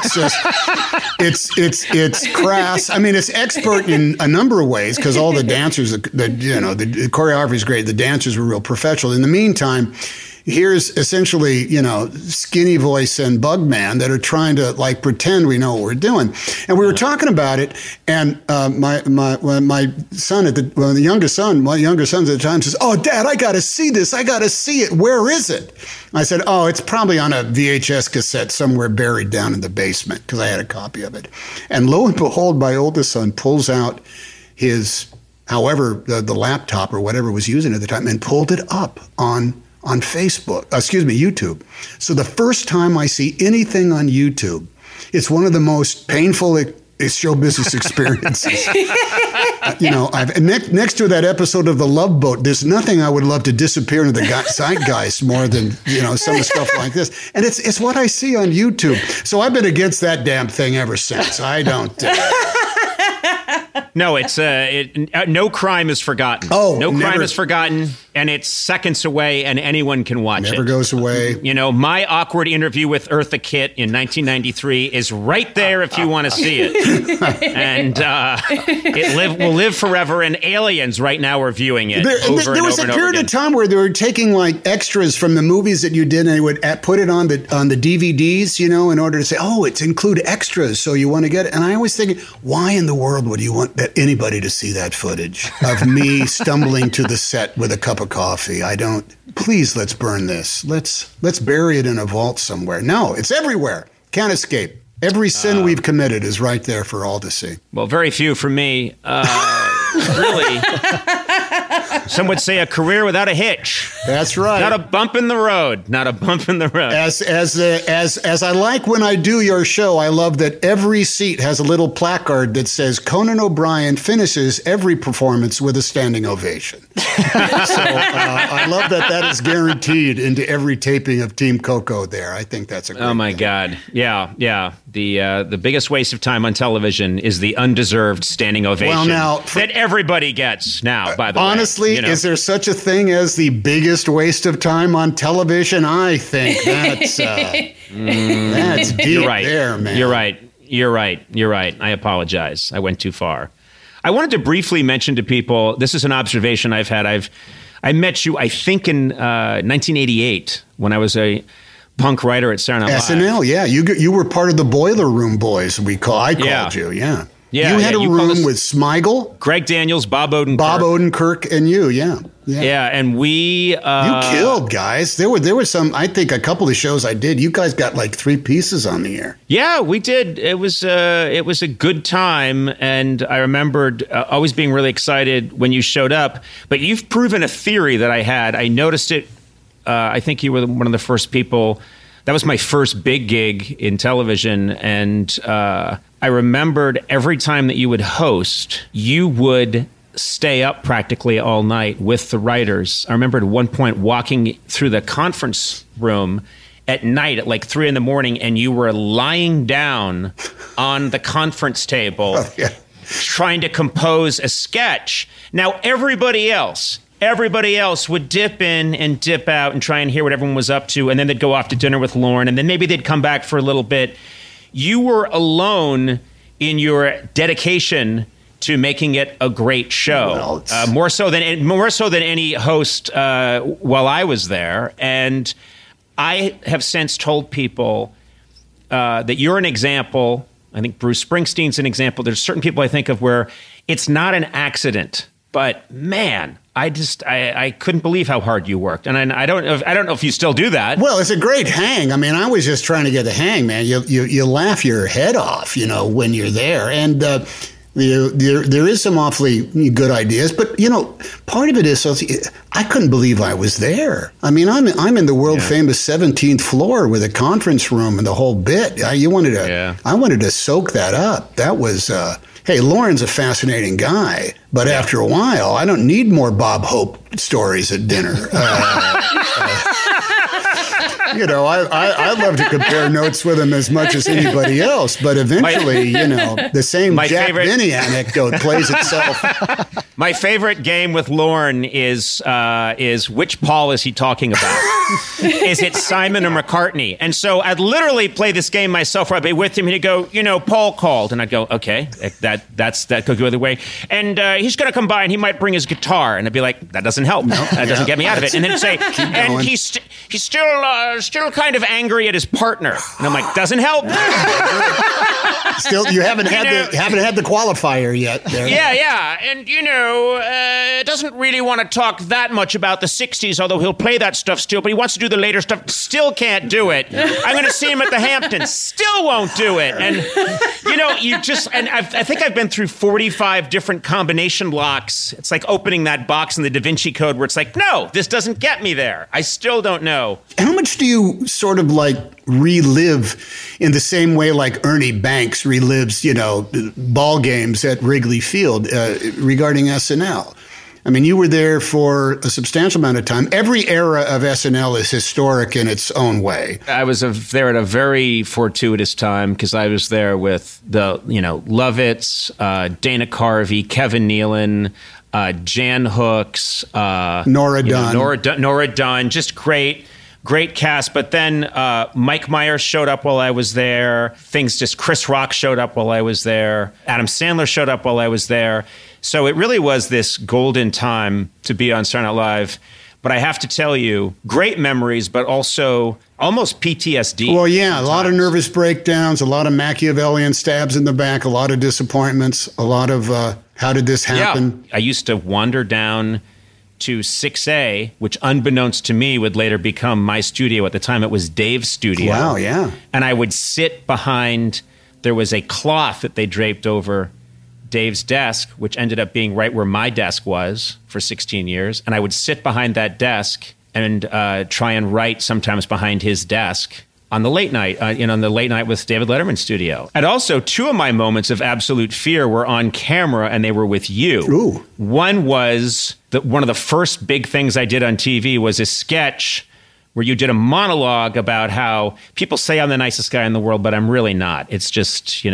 crass. I mean, it's expert in a number of ways because all the dancers, the choreography is great. The dancers were real professional. In the meantime, here's essentially, Skinny Voice and Bugman that are trying to pretend we know what we're doing. And we were talking about it, and my son my younger sons at the time says, "Oh, Dad, I got to see this. I got to see it. Where is it?" I said, "Oh, it's probably on a VHS cassette somewhere buried down in the basement," because I had a copy of it. And lo and behold, my oldest son pulls out his, the laptop or whatever was using at the time, and pulled it up on YouTube. So the first time I see anything on YouTube, it's one of the most painful show business experiences. Next to that episode of The Love Boat, there's nothing I would love to disappear into the zeitgeist more than, some of the stuff like this. And it's what I see on YouTube. So I've been against that damn thing ever since. I don't... No, it's no crime is forgotten. Oh, no crime is forgotten, and it's seconds away, and anyone can watch it. Never goes away. My awkward interview with Eartha Kitt in 1993 is right there if you want to see it, and it will live forever. And Aliens right now are viewing it. There was a period of time where they were taking extras from the movies that you did, and they would put it on the DVDs, in order to say, "Oh, it's include extras, so you want to get it." And I always think, why in the world would you want anybody to see that footage of me stumbling to the set with a cup of coffee? Please, let's burn this. Let's bury it in a vault somewhere. No, it's everywhere. Can't escape. Every sin we've committed is right there for all to see. Well, very few for me. Really. Some would say a career without a hitch. That's right. Not a bump in the road. Not a bump in the road. As I like when I do your show, I love that every seat has a little placard that says Conan O'Brien finishes every performance with a standing ovation. So I love that is guaranteed into every taping of Team Coco there. I think that's a great thing. God. Yeah. The biggest waste of time on television is the undeserved standing ovation that everybody gets now, by the way. Honestly, is there such a thing as the biggest waste of time on television? I think that's deep there, man. You're right. I apologize. I went too far. I wanted to briefly mention to people, this is an observation I've had. I met you, I think, in 1988 when I was a punk writer at Saturday Night Live. SNL, yeah. You were part of the Boiler Room Boys, I called you, yeah. Yeah, you had a room with Smigel, Greg Daniels, Bob Odenkirk. Bob Odenkirk, and you, yeah. Yeah, and we... you killed, guys. There were some, I think a couple of shows I did, you guys got 3 pieces on the air. Yeah, we did. It was a good time, and I remembered always being really excited when you showed up. But you've proven a theory that I had. I noticed it. I think you were one of the first people... That was my first big gig in television, and I remembered every time that you would host, you would stay up practically all night with the writers. I remember at one point walking through the conference room at night at like 3 a.m, and you were lying down on the conference table trying to compose a sketch. Now, everybody else would dip in and dip out and try and hear what everyone was up to, and then they'd go off to dinner with Lorne, and then maybe they'd come back for a little bit. You were alone in your dedication to making it a great show, more so than any host while I was there. And I have since told people that you're an example. I think Bruce Springsteen's an example. There's certain people I think of where it's not an accident, but man, I couldn't believe how hard you worked, and I don't know if you still do that. Well, it's a great hang. I mean, I was just trying to get the hang, man. You laugh your head off, when you're there, and there is some awfully good ideas, but part of it is I couldn't believe I was there. I mean, I'm in the world famous 17th floor with a conference room and the whole bit. I wanted to soak that up. That was. Hey, Lorne's a fascinating guy, but after a while, I don't need more Bob Hope stories at dinner. I love to compare notes with him as much as anybody else, but eventually, the same Jack Benny anecdote plays itself. My favorite game with Lorne is which Paul is he talking about? Is it Simon or McCartney? And so I'd literally play this game myself where I'd be with him and he'd go, Paul called. And I'd go, okay, that could go either way. And he's going to come by and he might bring his guitar. And I'd be like, that doesn't help. That doesn't get me out of it. And then he'd say, and he's still kind of angry at his partner. And I'm like, doesn't help. Still, you haven't had the qualifier yet. There. Yeah. And, doesn't really want to talk that much about the 60s, although he'll play that stuff still, but he wants to do the later stuff. Still can't do it. I'm going to see him at the Hamptons. Still won't do it. And, I think I've been through 45 different combination locks. It's like opening that box in the Da Vinci Code where it's like, no, this doesn't get me there. I still don't know. How much do you sort of like relive in the same way like Ernie Banks relives, ball games at Wrigley Field regarding SNL? I mean, you were there for a substantial amount of time. Every era of SNL is historic in its own way. I was there at a very fortuitous time because I was there with the, Lovitz, Dana Carvey, Kevin Nealon, Jan Hooks, Nora Dunn. Nora Dunn, just great cast. But then Mike Myers showed up while I was there. Chris Rock showed up while I was there. Adam Sandler showed up while I was there. So it really was this golden time to be on Saturday Night Live. But I have to tell you, great memories, but also almost PTSD. Well, yeah, a lot of nervous breakdowns, a lot of Machiavellian stabs in the back, a lot of disappointments, a lot of how did this happen? Yeah. I used to wander down to 6A, which unbeknownst to me would later become my studio. At the time, it was Dave's studio. Wow, yeah. And I would sit behind, there was a cloth that they draped over Dave's desk, which ended up being right where my desk was for 16 years. And I would sit behind that desk and try and write sometimes behind his desk on the late night, on the Late Night with David Letterman studio. And also, 2 of my moments of absolute fear were on camera, and they were with you. Ooh. One was one of the first big things I did on TV was a sketch where you did a monologue about how people say I'm the nicest guy in the world, but I'm really not. It's just,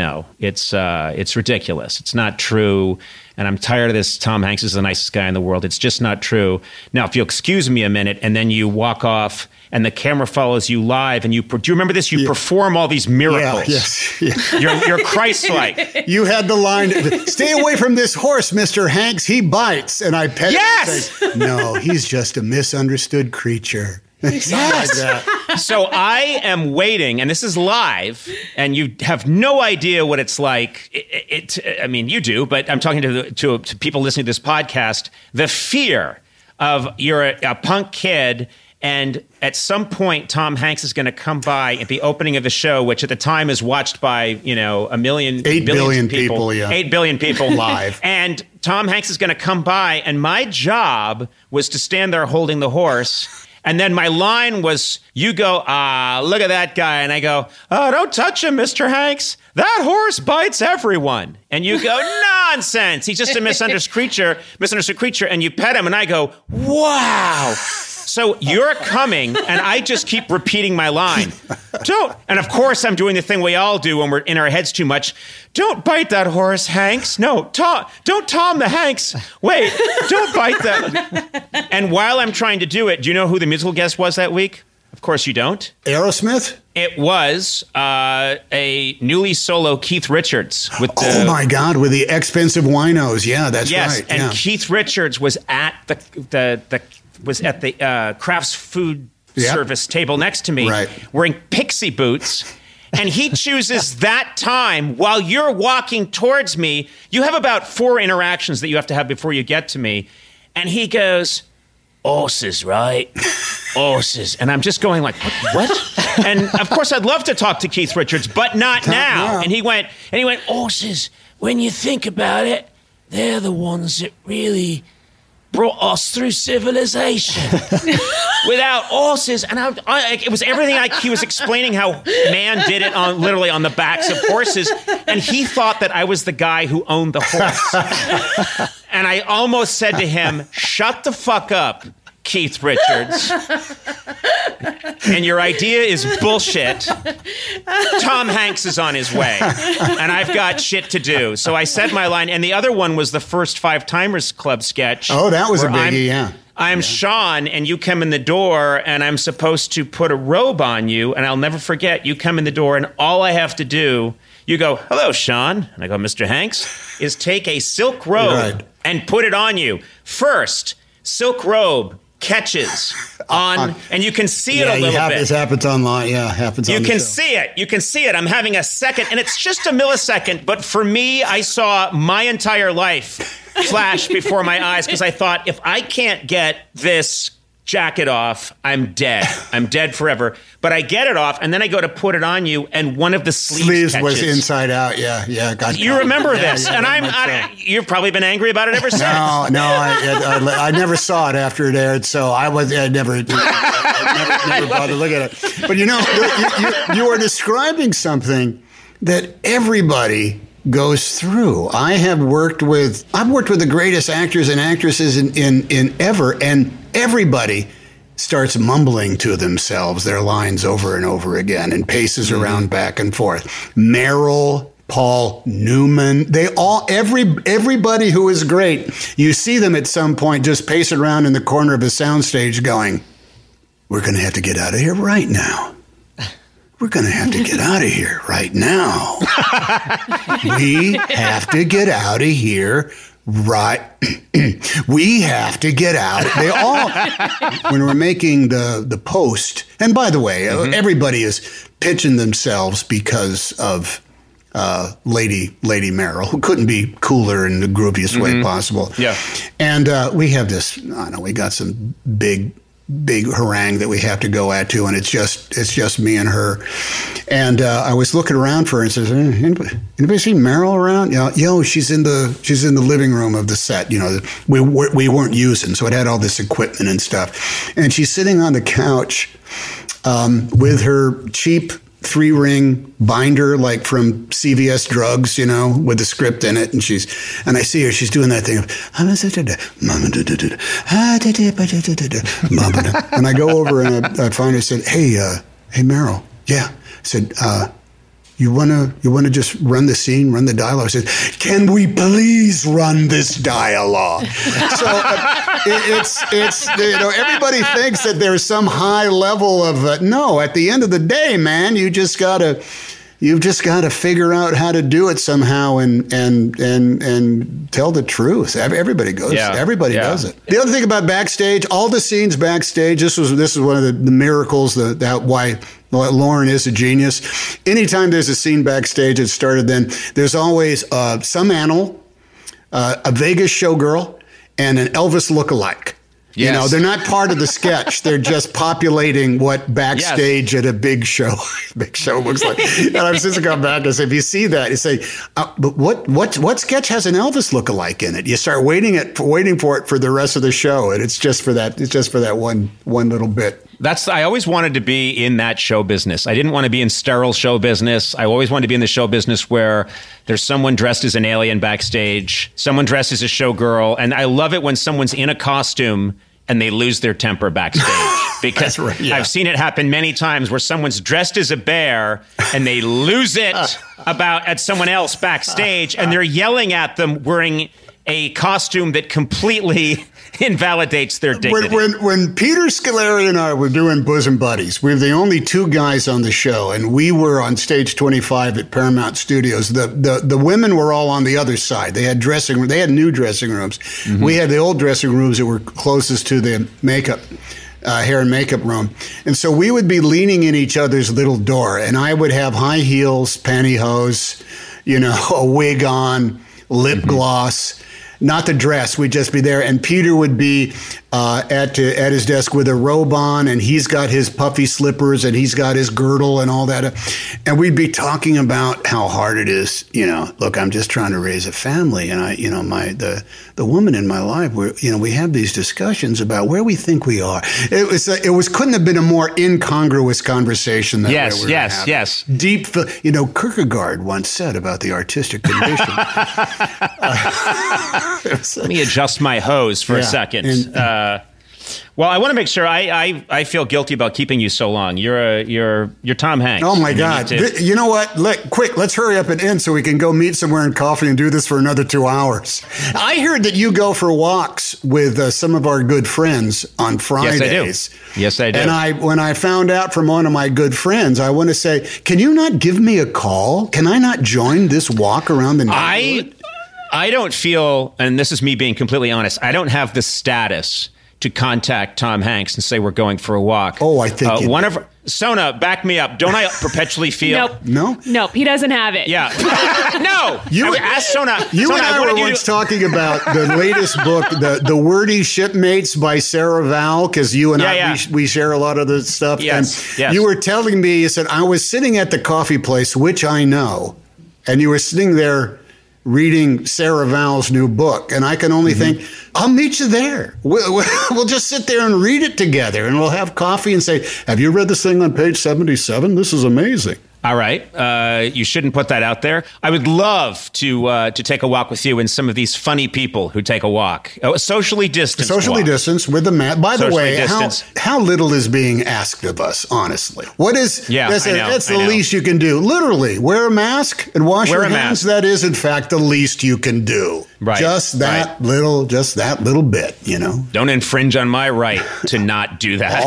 it's ridiculous. It's not true. And I'm tired of this. Tom Hanks is the nicest guy in the world. It's just not true. Now, if you'll excuse me a minute, and then you walk off and the camera follows you live, and do you remember this? You perform all these miracles. Yes. You're Christ-like. You had the line, "Stay away from this horse, Mr. Hanks. He bites." And I pet him and say, "No, he's just a misunderstood creature." Yes. Like that. So I am waiting, and this is live, and you have no idea what it's like. I mean, you do, but I'm talking to people listening to this podcast. The fear of you're a punk kid, and at some point, Tom Hanks is going to come by at the opening of the show, which at the time is watched by 8 billion people. Yeah. 8 billion people live, and Tom Hanks is going to come by, and my job was to stand there holding the horse. And then my line was, you go, look at that guy. And I go, oh, don't touch him, Mr. Hanks. that horse bites everyone. And you go, nonsense. He's just a misunderstood creature. And you pet him and I go, wow. So you're coming, and I just keep repeating my line. And of course, I'm doing the thing we all do when we're in our heads too much. Don't bite that horse, Hanks. No, don't Tom the Hanks. Wait, don't bite that. And while I'm trying to do it, do you know who the musical guest was that week? Of course you don't. Aerosmith? It was a newly solo Keith Richards. Oh my God, with the expensive winos. Yeah, that's right. Yes, and yeah. Keith Richards was at the Kraft's food service table next to me, wearing pixie boots. And he chooses that time while you're walking towards me. You have about 4 interactions that you have to have before you get to me. And he goes, horses, right? Horses. And I'm just going like, what? And of course, I'd love to talk to Keith Richards, but not now. And he went, horses, when you think about it, they're the ones that really brought us through civilization. Without horses, and it was everything. He was explaining how man did it literally on the backs of horses, and he thought that I was the guy who owned the horse. And I almost said to him, "Shut the fuck up, Keith Richards. And your idea is bullshit. Tom Hanks is on his way, and I've got shit to do." So I said my line, and the other one was the first Five Timers Club sketch. Oh, that was a biggie, I'm Sean, and you come in the door, and I'm supposed to put a robe on you, and I'll never forget, you come in the door, and all I have to do, you go, "Hello, Sean," and I go, "Mr. Hanks," is take a silk robe and put it on you. First, silk robe catches on, and you can see it a little bit. This happens online. Yeah, happens on the show. You can see it. I'm having a second, and it's just a millisecond, but for me, I saw my entire life flash before my eyes, because I thought, if I can't get this jacket off, I'm dead. I'm dead forever. But I get it off, and then I go to put it on you, and one of the sleeves catches. Was inside out. Yeah. You remember this, and you've probably been angry about it ever since. No, I never saw it after it aired, so I never bothered to look at it. But you are describing something that everybody goes through. I've worked with the greatest actors and actresses in ever, and everybody starts mumbling to themselves their lines over and over again and paces around back and forth. Meryl, Paul Newman, everybody who is great, you see them at some point just pacing around in the corner of a soundstage going, "We're going to have to get out of here right now. We're going to have to get out of here right now. We have to get out of here right. We have to get out." They all, when we're making the post, and by the way, everybody is pitching themselves because of Lady Meryl, who couldn't be cooler in the grooviest way possible. Yeah. And we have this, we got some big harangue that we have to go at too, and it's just me and her. And I was looking around for her and says, "Anybody see Meryl around?" She's in the living room of the set. We weren't using, so it had all this equipment and stuff. And she's sitting on the couch with her cheap 3-ring binder, like from CVS Drugs, with the script in it. And I see her, she's doing that thing of, and I go over and I find her, said, hey, Meryl. Yeah. I said, you wanna just run the scene, run the dialogue? I said, "Can we please run this dialogue?" So it's everybody thinks that there's some high level of no. At the end of the day, man, you've just gotta figure out how to do it somehow and tell the truth. Everybody goes. Yeah. Everybody does it. The other thing about backstage, all the scenes backstage. This is one of the miracles that why Lauren is a genius. Anytime there's a scene backstage, it started then. There's always some animal, a Vegas showgirl, and an Elvis lookalike. Yes. They're not part of the sketch. They're just populating what backstage at a big show looks like. And I was just going back and say, if you see that, you say, but what sketch has an Elvis lookalike in it? You start waiting for it for the rest of the show, and it's just for that one little bit. I always wanted to be in that show business. I didn't want to be in sterile show business. I always wanted to be in the show business where there's someone dressed as an alien backstage, someone dressed as a showgirl. And I love it when someone's in a costume and they lose their temper backstage. Because right, yeah. I've seen it happen many times where someone's dressed as a bear and they lose it at someone else backstage and they're yelling at them wearing a costume that completely invalidates their dignity. When Peter Scolari and I were doing Bosom Buddies, we were the only two guys on the show, and we were on stage 25 at Paramount Studios. The women were all on the other side. They had They had new dressing rooms. Mm-hmm. We had the old dressing rooms that were closest to the makeup. Hair and makeup room. And so we would be leaning in each other's little door, and I would have high heels, pantyhose, a wig on, lip gloss. Not the dress, we'd just be there. And Peter would be at his desk with a robe on, and he's got his puffy slippers, and he's got his girdle and all that. And we'd be talking about how hard it is. Look, I'm just trying to raise a family, and the woman in my life, we have these discussions about where we think we are. It couldn't have been a more incongruous conversation than yes. Deep, Kierkegaard once said about the artistic condition. Let me adjust my hose for a second. Well, I want to make sure I feel guilty about keeping you so long. You're Tom Hanks. Oh my God! You know what? Let's hurry up and end so we can go meet somewhere in coffee and do this for another 2 hours. I heard that you go for walks with some of our good friends on Fridays. Yes, I do. And when I found out from one of my good friends, I want to say, can you not give me a call? Can I not join this walk around the neighborhood? I don't feel, and this is me being completely honest, I don't have the status to contact Tom Hanks and say we're going for a walk. Oh, I think Sona, back me up. Don't I perpetually feel? Nope, he doesn't have it. Yeah. No. Ask Sona. You and I were once talking about the latest book, the Wordy Shipmates by Sarah Vowell, because you and I, we share a lot of the stuff. Yes. You were telling me, you said, I was sitting at the coffee place, which I know, and you were sitting there reading Sarah Vowell's new book. And I can only think, I'll meet you there. We'll just sit there and read it together, and we'll have coffee and say, have you read this thing on page 77? This is amazing. All right. You shouldn't put that out there. I would love to take a walk with you and some of these funny people who take a walk. Socially distanced. Socially distanced with the mask. By the way, how little is being asked of us, honestly? What is? That's the least you can do. Literally, wear a mask and wash your hands. That is, in fact, the least you can do. Right. Just that little bit. Don't infringe on my right to not do that.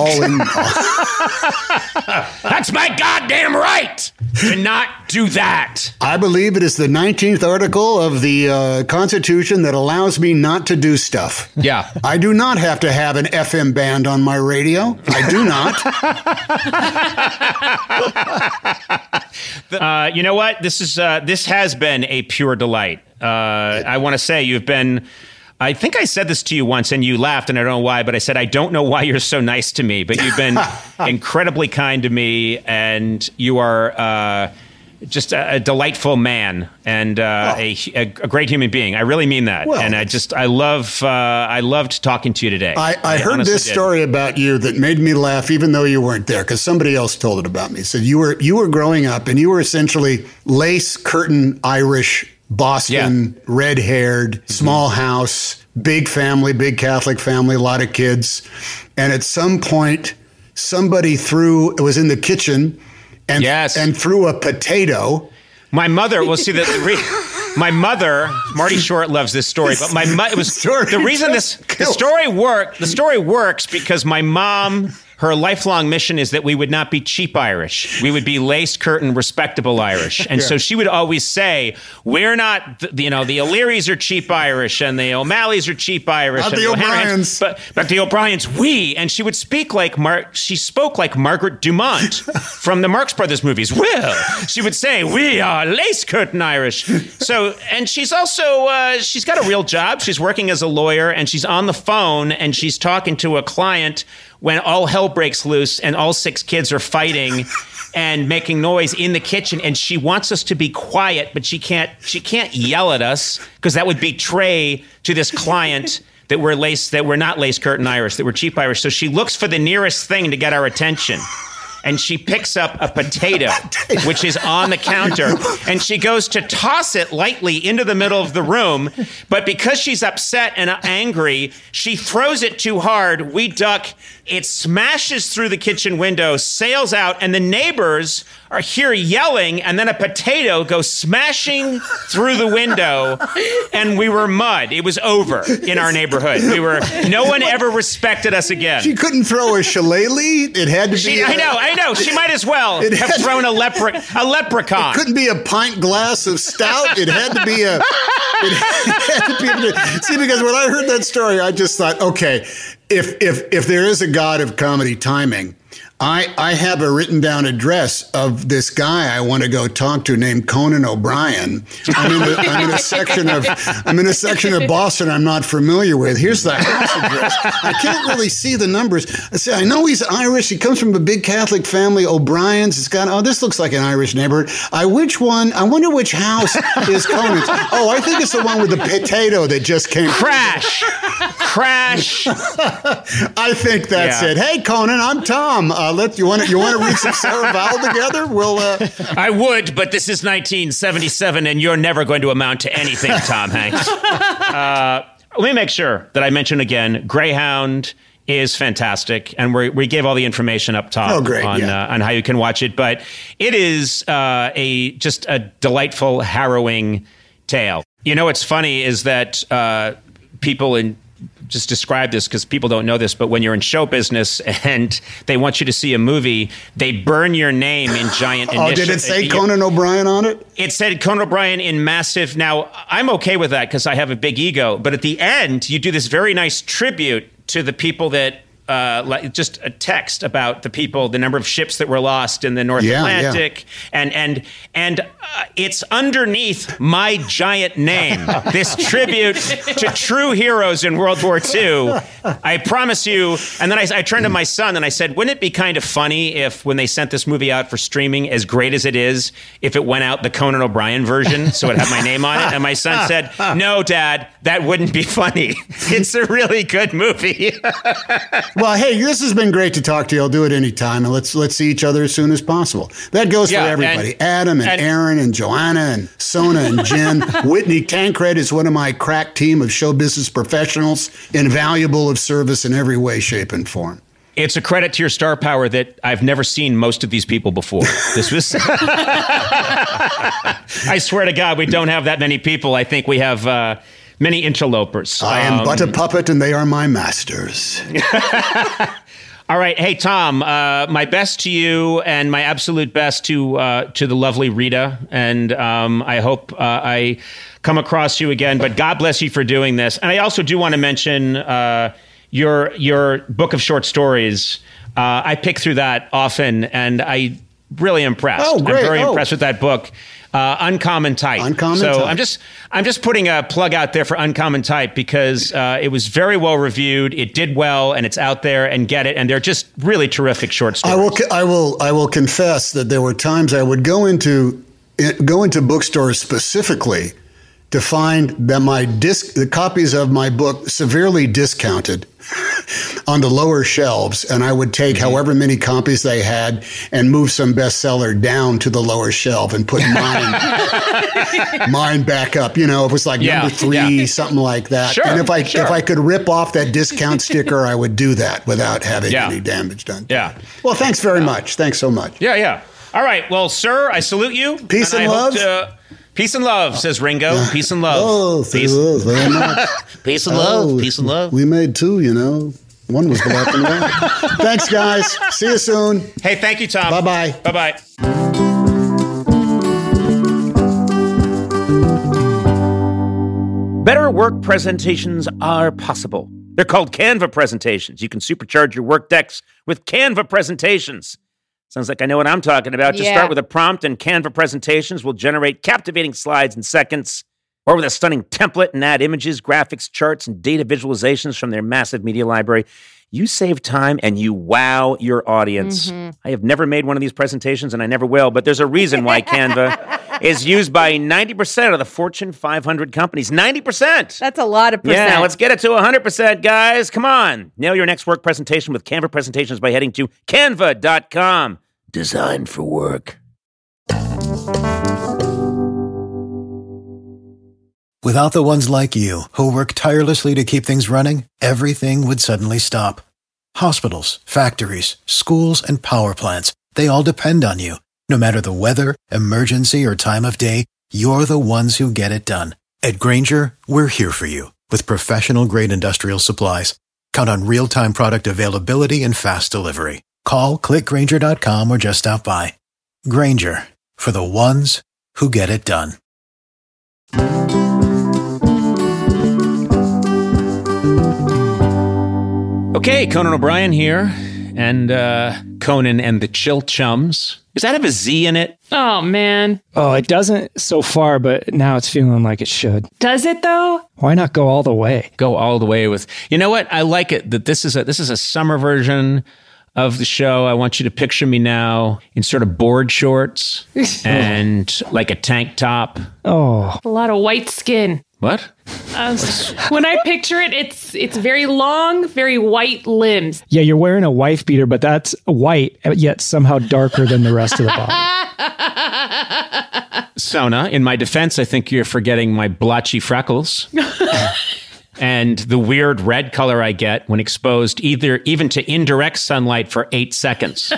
That's my goddamn right to not do that. I believe it is the 19th article of the Constitution that allows me not to do stuff. Yeah. I do not have to have an FM band on my radio. I do not. You know what? This has been a pure delight. I want to say you've been... I think I said this to you once and you laughed, and I don't know why, but I said, I don't know why you're so nice to me, but you've been incredibly kind to me, and you are just a delightful man and a great human being. I really mean that. Well, and I loved talking to you today. I heard this story about you that made me laugh, even though you weren't there, because somebody else told it about me. So you were growing up, and you were essentially lace curtain Irish, Boston, red-haired, small house, big family, big Catholic family, a lot of kids. And at some point, somebody was in the kitchen and threw a potato. My mother, my mother, Marty Short loves this story, but the reason the story works because my mom, her lifelong mission is that we would not be cheap Irish. We would be lace curtain, respectable Irish. And so she would always say, we're not, the O'Learys are cheap Irish, and the O'Malleys are cheap Irish. Not the O'Briens. But the O'Briens, and she would speak like, she spoke like Margaret Dumont from the Marx Brothers movies. Well, she would say, we are lace curtain Irish. So, and she's also, she's got a real job. She's working as a lawyer, and she's on the phone, and she's talking to a client when all hell breaks loose and all 6 kids are fighting and making noise in the kitchen, and she wants us to be quiet, but she can't yell at us because that would betray to this client that were not lace curtain Irish, that were cheap Irish. So she looks for the nearest thing to get our attention. And she picks up a potato, which is on the counter, and she goes to toss it lightly into the middle of the room. But because she's upset and angry, she throws it too hard. We duck. It smashes through the kitchen window, sails out, and the neighbors are here yelling, and then a potato goes smashing through the window, and we were mud. It was over in our neighborhood. No one ever respected us again. She couldn't throw a shillelagh. It had to be. I know. She might as well have thrown a leprechaun. It couldn't be a pint glass of stout. It had to be a. See, because when I heard that story, I just thought, okay, if there is a god of comedy timing, I have a written down address of this guy I want to go talk to named Conan O'Brien. I'm in a section of Boston I'm not familiar with. Here's the house address. I can't really see the numbers. I know he's Irish. He comes from a big Catholic family, O'Brien's. It's got, this looks like an Irish neighborhood. I wonder which house is Conan's. Oh, I think it's the one with the potato that just came. Crash. I think that's it. Hey, Conan, I'm Tom. You want to read some Sarah Vowell together? I would, but this is 1977, and you're never going to amount to anything, Tom Hanks. Let me make sure that I mention again, Greyhound is fantastic, and we gave all the information up top on how you can watch it. But it is just a delightful, harrowing tale. You know, what's funny is that people just describe this because people don't know this, but when you're in show business and they want you to see a movie, they burn your name in giant initials. Oh, did it say Conan O'Brien on it? It said Conan O'Brien in massive. Now, I'm okay with that because I have a big ego, but at the end, you do this very nice tribute to the people that just a text about the number of ships that were lost in the North Atlantic, and it's underneath my giant name. This tribute to true heroes in World War II. I promise you. And then I turned to my son and I said, "Wouldn't it be kind of funny if, when they sent this movie out for streaming, as great as it is, if it went out the Conan O'Brien version, so it had my name on it?" And my son said, "No, Dad, that wouldn't be funny. It's a really good movie." Well, hey, this has been great to talk to you. I'll do it anytime, and let's see each other as soon as possible. That goes for everybody. Adam and Aaron and Joanna and Sona and Jen. Whitney Tancred is one of my crack team of show business professionals, invaluable of service in every way, shape, and form. It's a credit to your star power that I've never seen most of these people before. This was... I swear to God, we don't have that many people. I think we have... many interlopers. I am but a puppet, and they are my masters. All right. Hey, Tom, my best to you and my absolute best to the lovely Rita. And I hope I come across you again. But God bless you for doing this. And I also do want to mention your book of short stories. I pick through that often, and I really impressed. Oh, great. I'm very impressed with that book. Uncommon Type. I'm just putting a plug out there for Uncommon Type because it was very well reviewed. It did well, and it's out there, and get it. And they're just really terrific short stories. I will confess that there were times I would go into bookstores specifically to find that the copies of my book severely discounted on the lower shelves, and I would take however many copies they had and move some bestseller down to the lower shelf and put mine back up. You know, it was like number 3, something like that. Sure, and if I could rip off that discount sticker, I would do that without having any damage done. Yeah. Well, thanks very much. Thanks so much. Yeah. All right. Well, sir, I salute you. Peace and love. Peace and love, says Ringo. Peace and love. Oh, peace very much. Peace and love. Peace and love. We made 2, you know. One was black and white. Thanks, guys. See you soon. Hey, thank you, Tom. Bye-bye. Bye-bye. Better work presentations are possible. They're called Canva presentations. You can supercharge your work decks with Canva presentations. Sounds like I know what I'm talking about. Just start with a prompt, and Canva presentations will generate captivating slides in seconds. Or with a stunning template and add images, graphics, charts, and data visualizations from their massive media library, you save time and you wow your audience. I have never made one of these presentations, and I never will, but there's a reason why Canva is used by 90% of the Fortune 500 companies. 90%! That's a lot of percent. Yeah, let's get it to 100%, guys. Come on. Nail your next work presentation with Canva Presentations by heading to canva.com. Designed for work. Without the ones like you, who work tirelessly to keep things running, everything would suddenly stop. Hospitals, factories, schools, and power plants, they all depend on you. No matter the weather, emergency, or time of day, you're the ones who get it done. At Grainger, we're here for you with professional-grade industrial supplies. Count on real-time product availability and fast delivery. Call, clickgrainger.com, or just stop by. Grainger, for the ones who get it done. Okay, Conan O'Brien here, and Conan and the Chill Chums. Does that have a Z in it? Oh, man. Oh, it doesn't so far, but now it's feeling like it should. Does it, though? Why not go all the way? Go all the way with... You know what? I like it that this is a summer version of the show. I want you to picture me now in sort of board shorts and like a tank top. Oh. A lot of white skin. What? When I picture it, it's very long, very white limbs. Yeah, you're wearing a wife beater, but that's white, yet somehow darker than the rest of the body. Sona, in my defense, I think you're forgetting my blotchy freckles. And the weird red color I get when exposed even to indirect sunlight for 8 seconds.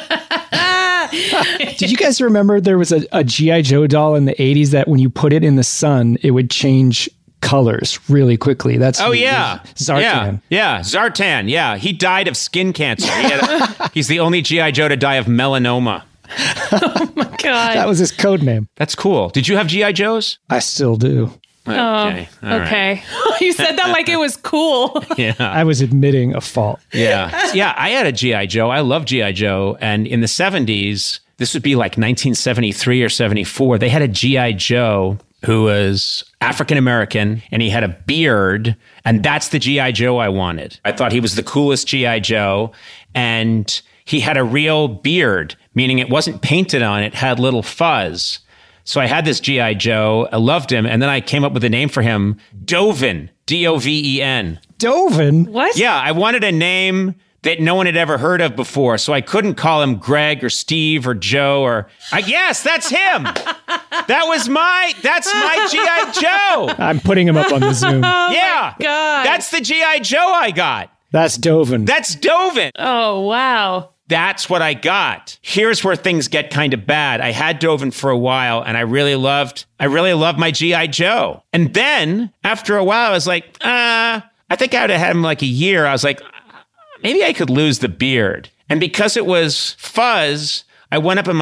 Did you guys remember there was a G.I. Joe doll in the 80s that when you put it in the sun, it would change colors really quickly? That's Zartan. Yeah, Zartan. Yeah, he died of skin cancer. He's the only G.I. Joe to die of melanoma. Oh my God. That was his code name. That's cool. Did you have G.I. Joes? I still do. Okay. All okay. Right. You said that like it was cool. Yeah. I was admitting a fault. Yeah. Yeah, I had a G.I. Joe. I love G.I. Joe. And in the 70s, this would be like 1973 or 74, they had a G.I. Joe who was African-American, and he had a beard, and that's the G.I. Joe I wanted. I thought he was the coolest G.I. Joe, and he had a real beard, meaning it wasn't painted on, it had little fuzz. So I had this G.I. Joe, I loved him, and then I came up with a name for him, Dovin, D-O-V-E-N. Dovin? What? Yeah, I wanted a name that no one had ever heard of before, so I couldn't call him Greg or Steve or Joe yes, that's him. That's my G.I. Joe. I'm putting him up on the Zoom. Yeah. God. That's the G.I. Joe I got. That's Dovin. That's Dovin. Oh, wow. That's what I got. Here's where things get kind of bad. I had Dovin for a while, and I really loved my G.I. Joe. And then, after a while, I was like, I think I would have had him like a year. I was like, maybe I could lose the beard. And because it was fuzz, I went up and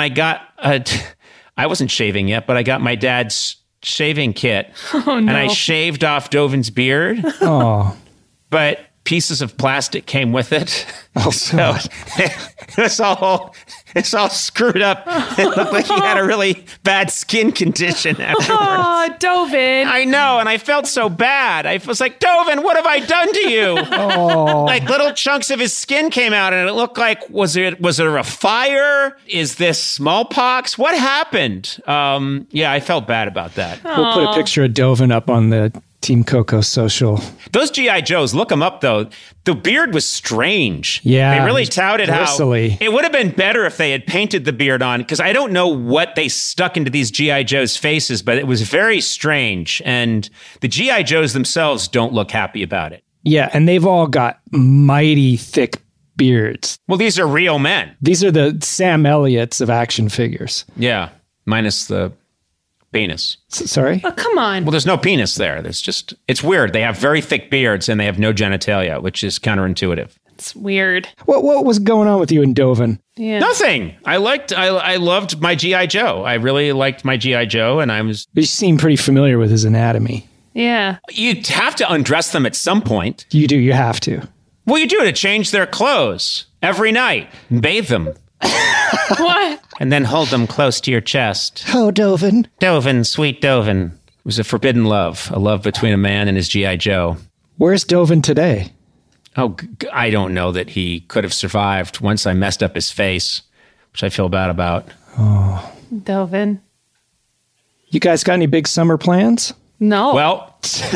I wasn't shaving yet, but I got my dad's shaving kit. Oh, no. And I shaved off Dovin's beard. Oh. But pieces of plastic came with it. Oh, so it's all screwed up. It looked like he had a really bad skin condition afterwards. Oh, Dovin. I know, and I felt so bad. I was like, Dovin, what have I done to you? Oh. Like little chunks of his skin came out, and it looked like, was there a fire? Is this smallpox? What happened? Yeah, I felt bad about that. We'll put a picture of Dovin up on the Team Coco social. Those G.I. Joes, look them up, though. The beard was strange. Yeah. They really touted bristly. How it would have been better if they had painted the beard on, because I don't know what they stuck into these G.I. Joes' faces, but it was very strange. And the G.I. Joes themselves don't look happy about it. Yeah, and they've all got mighty thick beards. Well, these are real men. These are the Sam Elliots of action figures. Yeah, minus the penis. Sorry? Oh, come on. Well, there's no penis there. It's weird. They have very thick beards and they have no genitalia, which is counterintuitive. It's weird. What was going on with you and Dovin? Yeah. Nothing. I loved my G.I. Joe. I really liked my G.I. Joe, and You seem pretty familiar with his anatomy. Yeah. You'd have to undress them at some point. You do. You have to. Well, you do to change their clothes every night and bathe them. What? And then hold them close to your chest. Oh, Dovin. Dovin, sweet Dovin. It was a forbidden love, a love between a man and his G.I. Joe. Where's Dovin today? Oh, I don't know that he could have survived once I messed up his face, which I feel bad about. Oh. Dovin. You guys got any big summer plans? No. Well,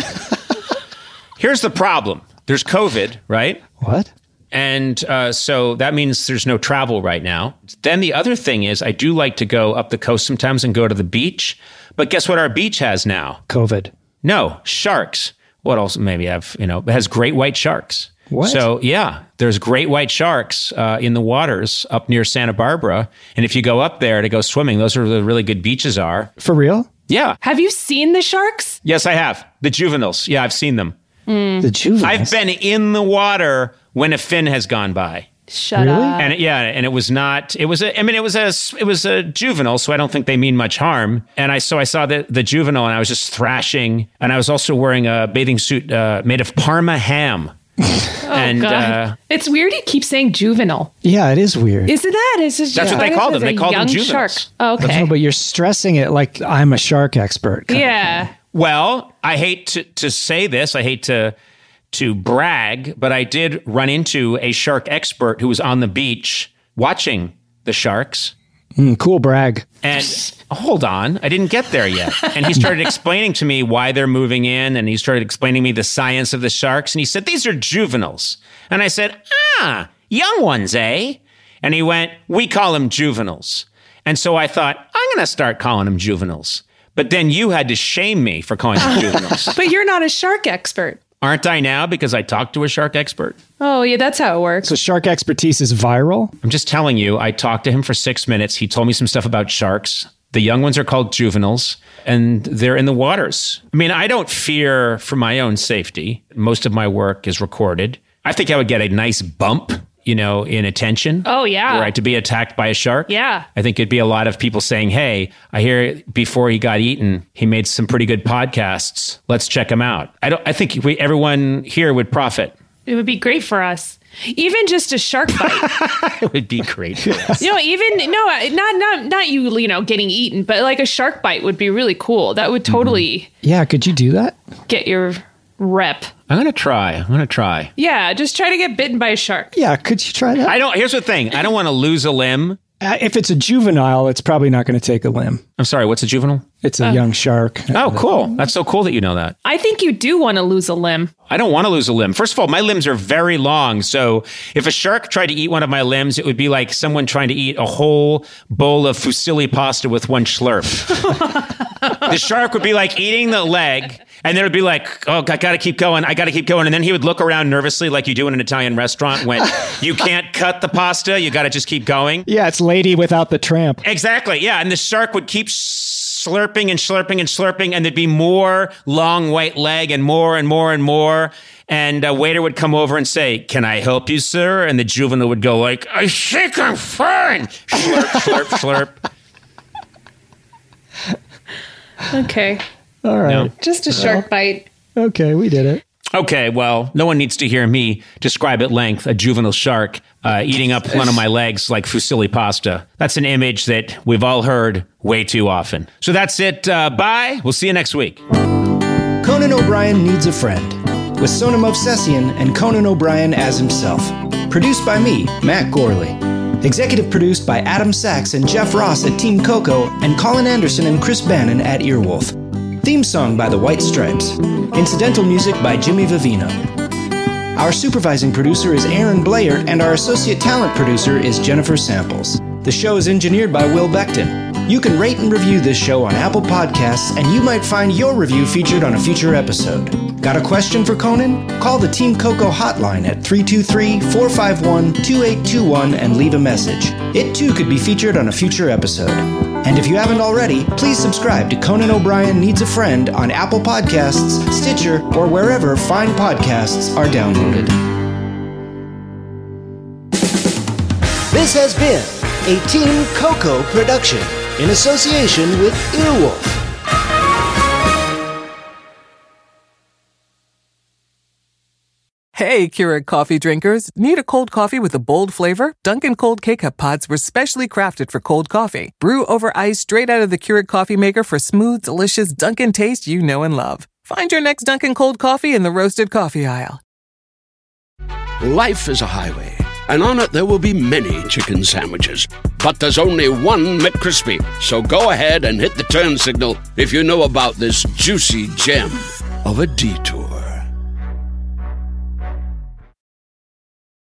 here's the problem. There's COVID, right? What? And so that means there's no travel right now. Then the other thing is I do like to go up the coast sometimes and go to the beach. But guess what our beach has now? COVID. No, sharks. What else? Maybe it has great white sharks. What? So, yeah, there's great white sharks in the waters up near Santa Barbara. And if you go up there to go swimming, those are where the really good beaches are. For real? Yeah. Have you seen the sharks? Yes, I have. The juveniles. Yeah, I've seen them. The juveniles? I've been in the water when a fin has gone by. Shut up. And it was not, it was a juvenile, so I don't think they mean much harm. And so I saw the juvenile and I was just thrashing. And I was also wearing a bathing suit made of Parma ham. And God. It's weird you keep saying juvenile. Yeah, it is weird. Isn't that? It's just, that's what they call them. They call them juveniles. Shark. Oh, okay. No, but you're stressing it like I'm a shark expert. Yeah. Well, I hate to say this. I hate to brag, but I did run into a shark expert who was on the beach watching the sharks. Cool brag. And hold on, I didn't get there yet. And he started explaining to me why they're moving in, and he started explaining to me the science of the sharks. And he said, these are juveniles. And I said, young ones, eh? And he went, we call them juveniles. And so I thought, I'm going to start calling them juveniles. But then you had to shame me for calling them juveniles. But you're not a shark expert. Aren't I now because I talked to a shark expert? Oh, yeah, that's how it works. So shark expertise is viral? I'm just telling you, I talked to him for 6 minutes. He told me some stuff about sharks. The young ones are called juveniles, and they're in the waters. I mean, I don't fear for my own safety. Most of my work is recorded. I think I would get a nice bump, in attention. Oh, yeah. Right, to be attacked by a shark. Yeah. I think it'd be a lot of people saying, hey, I hear before he got eaten, he made some pretty good podcasts. Let's check him out. I think everyone here would profit. It would be great for us. Even just a shark bite. It would be great for us. Not you, getting eaten, but like a shark bite would be really cool. That would totally Yeah, could you do that? Get your rep. I'm going to try. Yeah, just try to get bitten by a shark. Yeah, could you try that? Here's the thing. I don't want to lose a limb. If it's a juvenile, it's probably not going to take a limb. I'm sorry, what's a juvenile? It's a young shark. Oh, cool. That's so cool that you know that. I think you do want to lose a limb. I don't want to lose a limb. First of all, my limbs are very long. So if a shark tried to eat one of my limbs, it would be like someone trying to eat a whole bowl of fusilli pasta with one slurp. The shark would be like eating the leg, and then it would be like, oh, I got to keep going. And then he would look around nervously like you do in an Italian restaurant when you can't cut the pasta. You got to just keep going. Yeah, it's Lady Without the Tramp. Exactly. Yeah. And the shark would keep slurping and slurping and slurping, and there'd be more long white leg and more and more and more. And a waiter would come over and say, can I help you, sir? And the juvenile would go like, I think I'm fine. Slurp, slurp, slurp. Okay. All right. No? Just a shark bite. Okay, we did it. Okay, well, no one needs to hear me describe at length a juvenile shark eating up one of my legs like fusilli pasta. That's an image that we've all heard way too often. So that's it. Bye. We'll see you next week. Conan O'Brien Needs a Friend, with Sona Movsesian and Conan O'Brien as himself. Produced by me, Matt Gorley. Executive produced by Adam Sachs and Jeff Ross at Team Coco and Colin Anderson and Chris Bannon at Earwolf. Theme song by the White Stripes. Incidental music by Jimmy Vivino. Our supervising producer is Aaron Blair, and our associate talent producer is Jennifer Samples. The show is engineered by Will Beckton. You can rate and review this show on Apple Podcasts, and you might find your review featured on a future episode. Got a question for Conan? Call the Team Coco hotline at 323-451-2821 and leave a message. It too could be featured on a future episode. And if you haven't already, please subscribe to Conan O'Brien Needs a Friend on Apple Podcasts, Stitcher, or wherever fine podcasts are downloaded. This has been a Team Coco production in association with Earwolf. Hey, Keurig coffee drinkers. Need a cold coffee with a bold flavor? Dunkin' Cold K-Cup pods were specially crafted for cold coffee. Brew over ice straight out of the Keurig coffee maker for smooth, delicious Dunkin' taste you know and love. Find your next Dunkin' Cold coffee in the roasted coffee aisle. Life is a highway, and on it there will be many chicken sandwiches. But there's only one McCrispy. So go ahead and hit the turn signal if you know about this juicy gem of a detour.